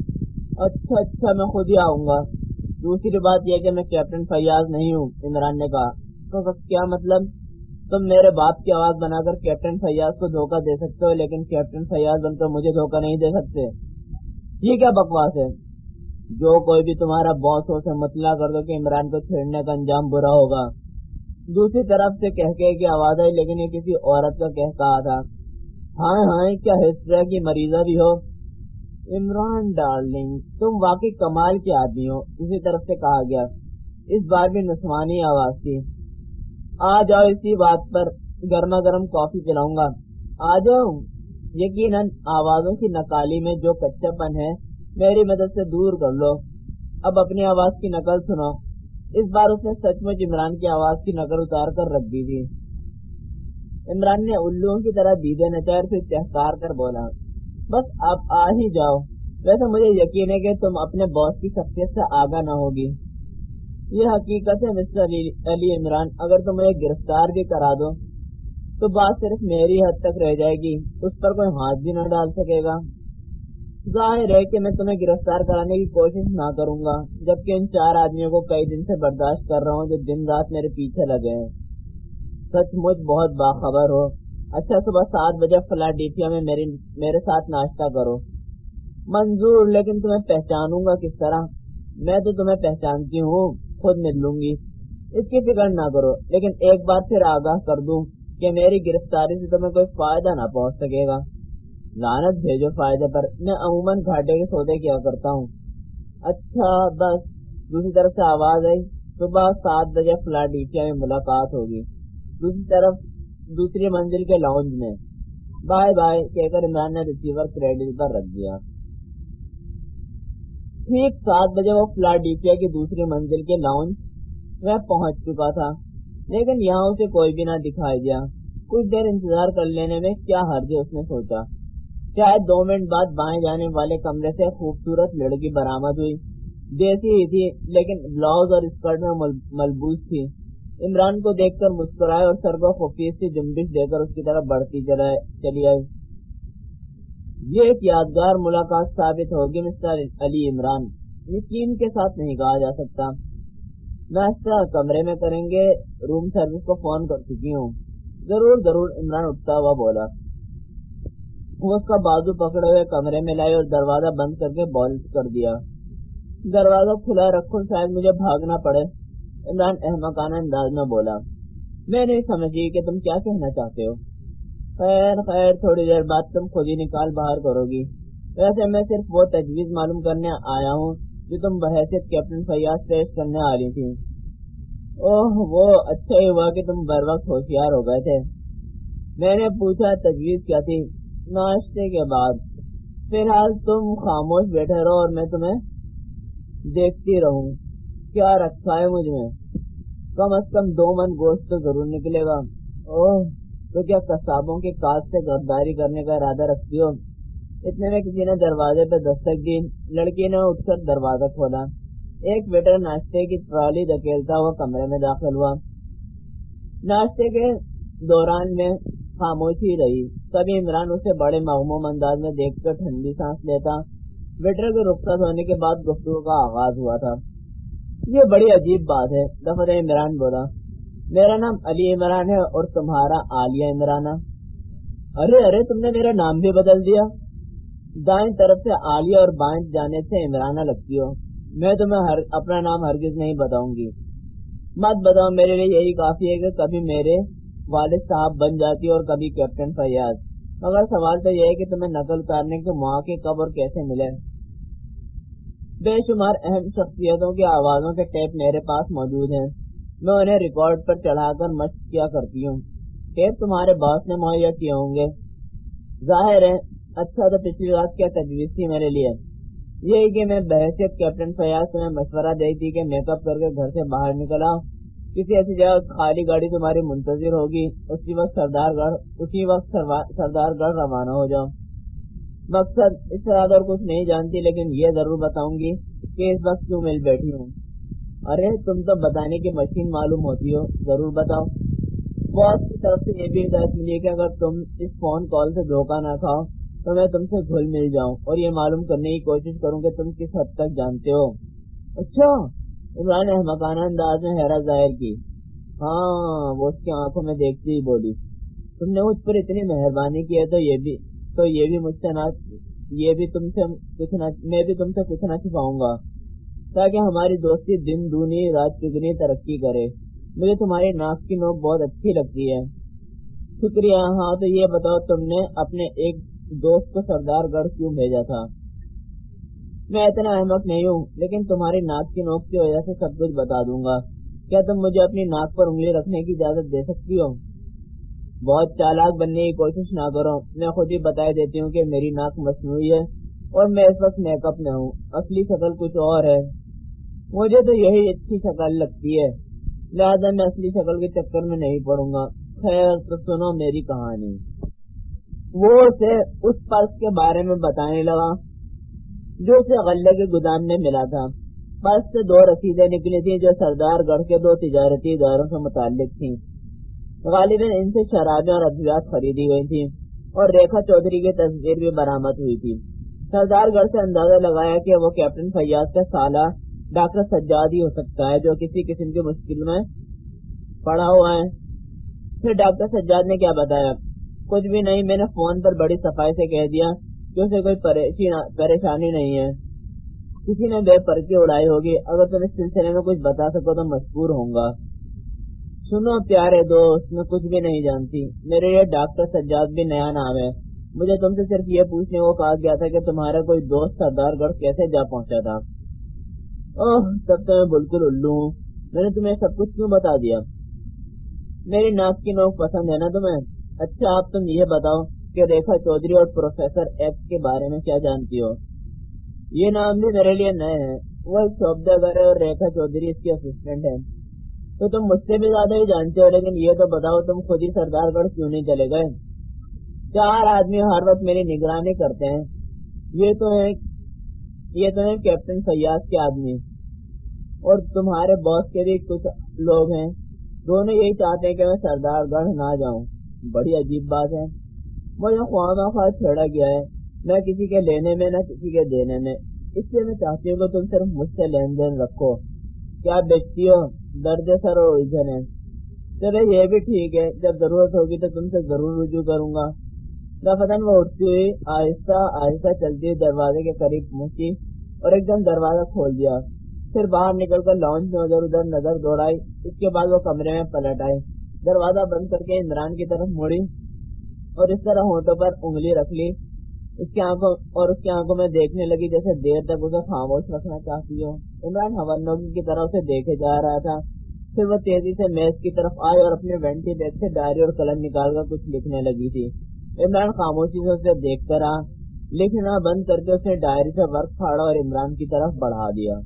اچھا اچھا, میں خود ہی آؤں گا. دوسری بات یہ کہ میں کیپٹن فیاض نہیں ہوں, عمران نے کہا. تو کیا مطلب؟ تم میرے باپ کی آواز بنا کر کیپٹن فیاض کو دھوکہ دے سکتے ہو, لیکن کیپٹن فیاض بن کر مجھے دھوکہ نہیں دے سکتے. یہ کیا بکواس ہے؟ جو کوئی بھی تمہارا باس ہو اسے مطلع کر دو کہ عمران کو چھیڑنے کا انجام برا ہوگا. دوسری طرف سے کہہ کہہ کی آواز آئی, لیکن یہ کسی عورت کا کہہ کہا تھا. ہاں ہاں, کیا ہسٹری کی مریضہ بھی ہو. عمران ڈارلنگ, تم واقعی کمال کے آدمی ہو, اسی طرف سے کہا گیا. اس بار بھی نسوانی آواز تھی. آ جاؤ, اسی بات پر گرما گرم کافی پلاؤں گا. آ جاؤ. یقیناً آوازوں کی نقالی میں جو کچا پن ہے میری مدد سے دور کر لو. اب اپنی آواز کی نقل سنو. اس بار اس نے سچ مچ عمران کی آواز کی نقل اتار کر رکھ دی تھی. عمران نے الوؤں کی طرح دیدے نچار پھر چہکار کر بولا, بس اب آ ہی جاؤ. ویسے مجھے یقین ہے کہ تم اپنے باس کی شخصیت سے آگاہ نہ ہوگی. یہ حقیقت ہے مسٹر علی عمران, اگر تم مجھے گرفتار بھی کرا دو تو بات صرف میری حد تک رہ جائے گی, اس پر کوئی ہاتھ بھی نہ ڈال سکے گا. ظاہر ہے کہ میں تمہیں گرفتار کرانے کی کوشش نہ کروں گا, جبکہ ان چار آدمیوں کو کئی دن سے برداشت کر رہا ہوں جو دن رات میرے پیچھے لگے ہیں. سچ مچ بہت باخبر ہو. اچھا, صبح سات بجے فلاڈیلفیا میں میری میرے ساتھ ناشتہ کرو. منظور, لیکن تمہیں پہچانوں گا کس طرح؟ میں تو تمہیں پہچانتی ہوں, خود مل لوں گی. اس کی فکر نہ کرو, لیکن ایک بار پھر آگاہ کر دوں کہ میری گرفتاری سے تمہیں کوئی فائدہ نہ پہنچ سکے گا. لعنت بھیجو فائدے پر, میں عموماً گھاٹے کے سودے کیا کرتا ہوں. اچھا بس. دوسری طرف سے آواز آئی, صبح سات بجے فلاڈیلفیا میں ملاقات ہوگی. دوسری طرف دوسری منزل کے لاؤنج میں. بائے بائے کہہ کر عمران نے ریسیور کریڈٹ پر رکھ دیا. ٹھیک سات بجے وہ فلاڈیلفیا کی دوسری منزل کے لاؤنج میں پہنچ چکا تھا, لیکن یہاں اسے کوئی بھی نہ دکھائی دیا. کچھ دیر انتظار کر لینے میں کیا حرج ہے, اس نے سوچا. شاید دو منٹ بعد بائیں جانے والے کمرے سے خوبصورت لڑکی برآمد ہوئی. دیسی ہی تھی, لیکن بلاؤز اور اسکرٹ میں ملبوس تھی. عمران کو دیکھ کر مسکرائے اور سر کو خفیف سی جنبش دے کر اس کی طرف بڑھتی چلی آئی. یہ ایک یادگار ملاقات ثابت ہوگی مسٹر علی عمران, یقین کے ساتھ نہیں کہا جا سکتا. ناشتہ کمرے میں کریں گے, روم سروس کو فون کر چکی ہوں. ضرور ضرور, عمران اٹھتا ہوا بولا. وہ اس کا بازو پکڑے ہوئے کمرے میں لائی اور دروازہ بند کر کے بولٹ کر دیا. دروازہ کھلا رکھو, شاید مجھے بھاگنا پڑے. عمران احمقانہ انداز میں بولا. میں نہیں سمجھی کہ تم کیا کہنا چاہتے ہو. خیر خیر, تھوڑی دیر بعد تم خود ہی نکال باہر کرو گی. ویسے میں صرف وہ تجویز معلوم کرنے آیا ہوں جو تم بحیثیت کیپٹن فیاض پیش کرنے والی تھی. اوہ, وہ اچھا ہی ہوا کہ تم بر وقت ہوشیار ہو گئے تھے. میں نے پوچھا تجویز کیا تھی. ناشتے کے بعد. فی الحال تم خاموش بیٹھے رہو اور میں تمہیں دیکھتی رہوں. کیا رکھا ہے مجھ میں؟ کم از کم دو من گوشت تو ضرور نکلے گا. اوہ, تو کیا قصابوں کے کاج سے غداری کرنے کا ارادہ رکھتی ہو؟ اتنے میں کسی نے دروازے پہ دستک دی. لڑکی نے اٹھ کر دروازہ کھولا. ایک ویٹر ناشتے کی ٹرالی دھکیلتا ہوا کمرے میں داخل ہوا. ناشتے کے دوران میں خاموشی رہی. کبھی عمران اسے بڑے مغموم انداز میں دیکھ کر ٹھنڈی سانس لیتا. ویٹر کے رخصت ہونے کے بعد گفتگو کا آغاز ہوا تھا. یہ بڑی عجیب بات ہے, دفعہ عمران بولا. میرا نام علی عمران ہے اور تمہارا عالیہ عمرانہ. ارے ارے, تم نے میرا نام بھی بدل دیا. دائیں طرف سے عالیہ اور بائیں جانے سے عمرانہ لگتی ہو. میں تمہیں ہر اپنا نام ہرگز نہیں بتاؤں گی. مت بتاؤ، میرے لیے یہی کافی ہے کہ کبھی میرے والد صاحب بن جاتی اور کبھی کیپٹن فیاض، مگر سوال تو یہ ہے کہ تمہیں نقل اتارنے کے مواقع کب اور کیسے ملے؟ بے شمار اہم شخصیتوں کی آوازوں کے ٹیپ میرے پاس موجود ہیں، میں انہیں ریکارڈ پر چڑھا کر مشق کیا کرتی ہوں۔ ٹیپ تمہارے باس نے مہیا کیے ہوں گے، ظاہر ہے۔ اچھا، تو پچھلی رات کیا تجویز تھی میرے لیے؟ یہی کہ میں بحیثیت کیپٹن فیاض تمہیں مشورہ دی تھی کہ میک اپ کر کے گھر سے باہر نکل آؤ، کسی ایسی جگہ خالی گاڑی تمہاری منتظر ہوگی، اسی وقت سردار گڑھ اسی وقت سردار گڑھ روانہ ہو جاؤ۔ مقصد اس سے زیادہ اور کچھ نہیں جانتی، لیکن یہ ضرور بتاؤں گی کہ اس وقت کیوں مل بیٹھی ہوں۔ ارے تم تو بتانے کی مشین معلوم ہوتی ہو، ضرور بتاؤ۔ باس کی طرف سے یہ بھی ہدایت ملی کہ اگر تم اس فون کال سے دھوکہ نہ کھاؤ تو میں تم سے گھل مل جاؤں اور یہ معلوم کرنے کی کوشش کروں کہ تم کس حد تک جانتے ہو۔ اچھا، عمران نے احمقانہ انداز میں حیرت ظاہر کی۔ ہاں، وہ اس کی آنکھوں میں دیکھتی ہی بولی، تم نے مجھ پر اتنی مہربانی کی ہے تو یہ بھی تو یہ بھی مجھ سے نہ یہ بھی تم سے کچھ نہ میں بھی تم سے کچھ نہ چھپاؤں گا تاکہ ہماری دوستی دن دونی رات چگنی ترقی کرے۔ مجھے تمہاری ناک کی نوک بہت اچھی لگتی ہے۔ شکریہ۔ ہاں تو یہ بتاؤ، تم نے اپنے ایک دوست کو سردار گڑھ کیوں بھیجا تھا؟ میں اتنا احمق نہیں ہوں، لیکن تمہاری ناک کی نوک کی وجہ سے سب کچھ بتا دوں گا۔ کیا تم مجھے اپنی ناک پر انگلی رکھنے کی اجازت دے سکتی ہو؟ بہت چالاک بننے کی کوشش نہ کرو، میں خود ہی بتا دیتی ہوں کہ میری ناک مصنوعی ہے اور میں اس وقت میک اپ میں ہوں، اصلی شکل کچھ اور ہے۔ مجھے تو یہی اچھی شکل لگتی ہے، لہٰذا میں اصلی شکل کے چکر میں نہیں پڑوں گا۔ خیر تو سنو میری کہانی۔ وہ اسے اس پرس کے بارے میں بتانے لگا جو اسے غلے کے گودام میں ملا تھا۔ پرس سے دو رسیدیں نکلی تھیں جو سردار گڑھ کے دو تجارتی اداروں سے متعلق تھیں۔ غالباً ان سے شرابیں اور ادویات خریدی گئی تھیں اور ریکھا چودھری کی تصویر بھی برآمد ہوئی تھی۔ سردار گڑھ سے اندازہ لگایا کہ وہ کیپٹن فیاض کا سالہ ڈاکٹر سجاد ہی ہو سکتا ہے جو کسی قسم کی مشکل میں پڑا ہوا ہے۔ پھر ڈاکٹر سجاد نے کیا بتایا؟ کچھ بھی نہیں، میں نے فون پر بڑی صفائی سے کہہ دیا کہ اسے کوئی پریشانی نہیں ہے، کسی نے بے پرکی اڑائی ہوگی۔ اگر تم اس سلسلے میں کچھ بتا سکو تو مشکور ہوں گا۔ سنو پیارے دوست، میں کچھ بھی نہیں جانتی، میرے لیے ڈاکٹر سجاد بھی نیا نام ہے۔ مجھے تم سے صرف یہ پوچھنے کو کہا گیا تھا کہ تمہارا کوئی دوست سردار گڑھ کیسے جا پہنچا تھا۔ اوہ، تب تو میں بالکل الو ہوں، میں نے تمہیں سب کچھ کیوں بتا دیا؟ میری ناک کی نوک پسند ہے نا تمہیں؟ اچھا اب تم یہ بتاؤ کہ ریکھا چودھری اور پروفیسر ایکس کے بارے میں کیا جانتی ہو؟ یہ نام بھی میرے لیے نئے ہیں۔ وہ ایک سوداگر ہے اور ریکھا چودھری اس کی اسسٹنٹ ہے۔ تو تم مجھ سے بھی زیادہ ہی جانتے ہو، لیکن یہ تو بتاؤ تم خود ہی سردار گڑھ کیوں نہیں چلے گئے؟ چار آدمی ہر وقت میری نگرانی کرتے ہیں، یہ تو ہے یہ تو ہے کیپٹن فیاض کے آدمی اور تمہارے باس کے بھی کچھ لوگ ہیں، دونوں یہی چاہتے ہیں کہ میں سردار گڑھ نہ جاؤں۔ بڑی عجیب بات ہے، مجھے خواہ خواہ چھیڑا گیا ہے، نہ کسی کے لینے میں نہ کسی کے دینے میں، اس لیے میں چاہتی ہوں کہ تم صرف مجھ سے لین دین رکھو۔ کیا بیچتی ہو؟ درد سر اور الجھن ہے۔ چلے یہ بھی ٹھیک ہے، جب ضرورت ہوگی تو تم سے ضرور رجوع کروں گا۔ دفتن وہ اٹھتی ہوئی آہستہ آہستہ چلتی ہوئی دروازے کے قریب پہنچی اور ایک دم دروازہ کھول دیا، پھر باہر نکل کر لانچ میں ادھر ادھر نظر دوڑائی۔ اس کے بعد وہ کمرے میں پلٹ آئی، دروازہ بند کر کے عمران کی طرف مڑی اور اس طرح ہونٹوں پر انگلی رکھ لی اس کی آنکھوں اور اس کی آنکھوں میں دیکھنے لگی جیسے دیر تک اسے خاموش رکھنا چاہتی ہو۔ عمران ہونوکی کی طرف سے دیکھے جا رہا تھا، پھر وہ تیزی سے میز کی طرف آئی اور اپنے وینٹی بیگ سے ڈائری اور قلم نکال کر کچھ لکھنے لگی تھی۔ عمران خاموشی سے اسے دیکھتا رہا، لکھنا بند کر کے اسے ڈائری سے ورق پھاڑا اور عمران کی طرف بڑھا دیا۔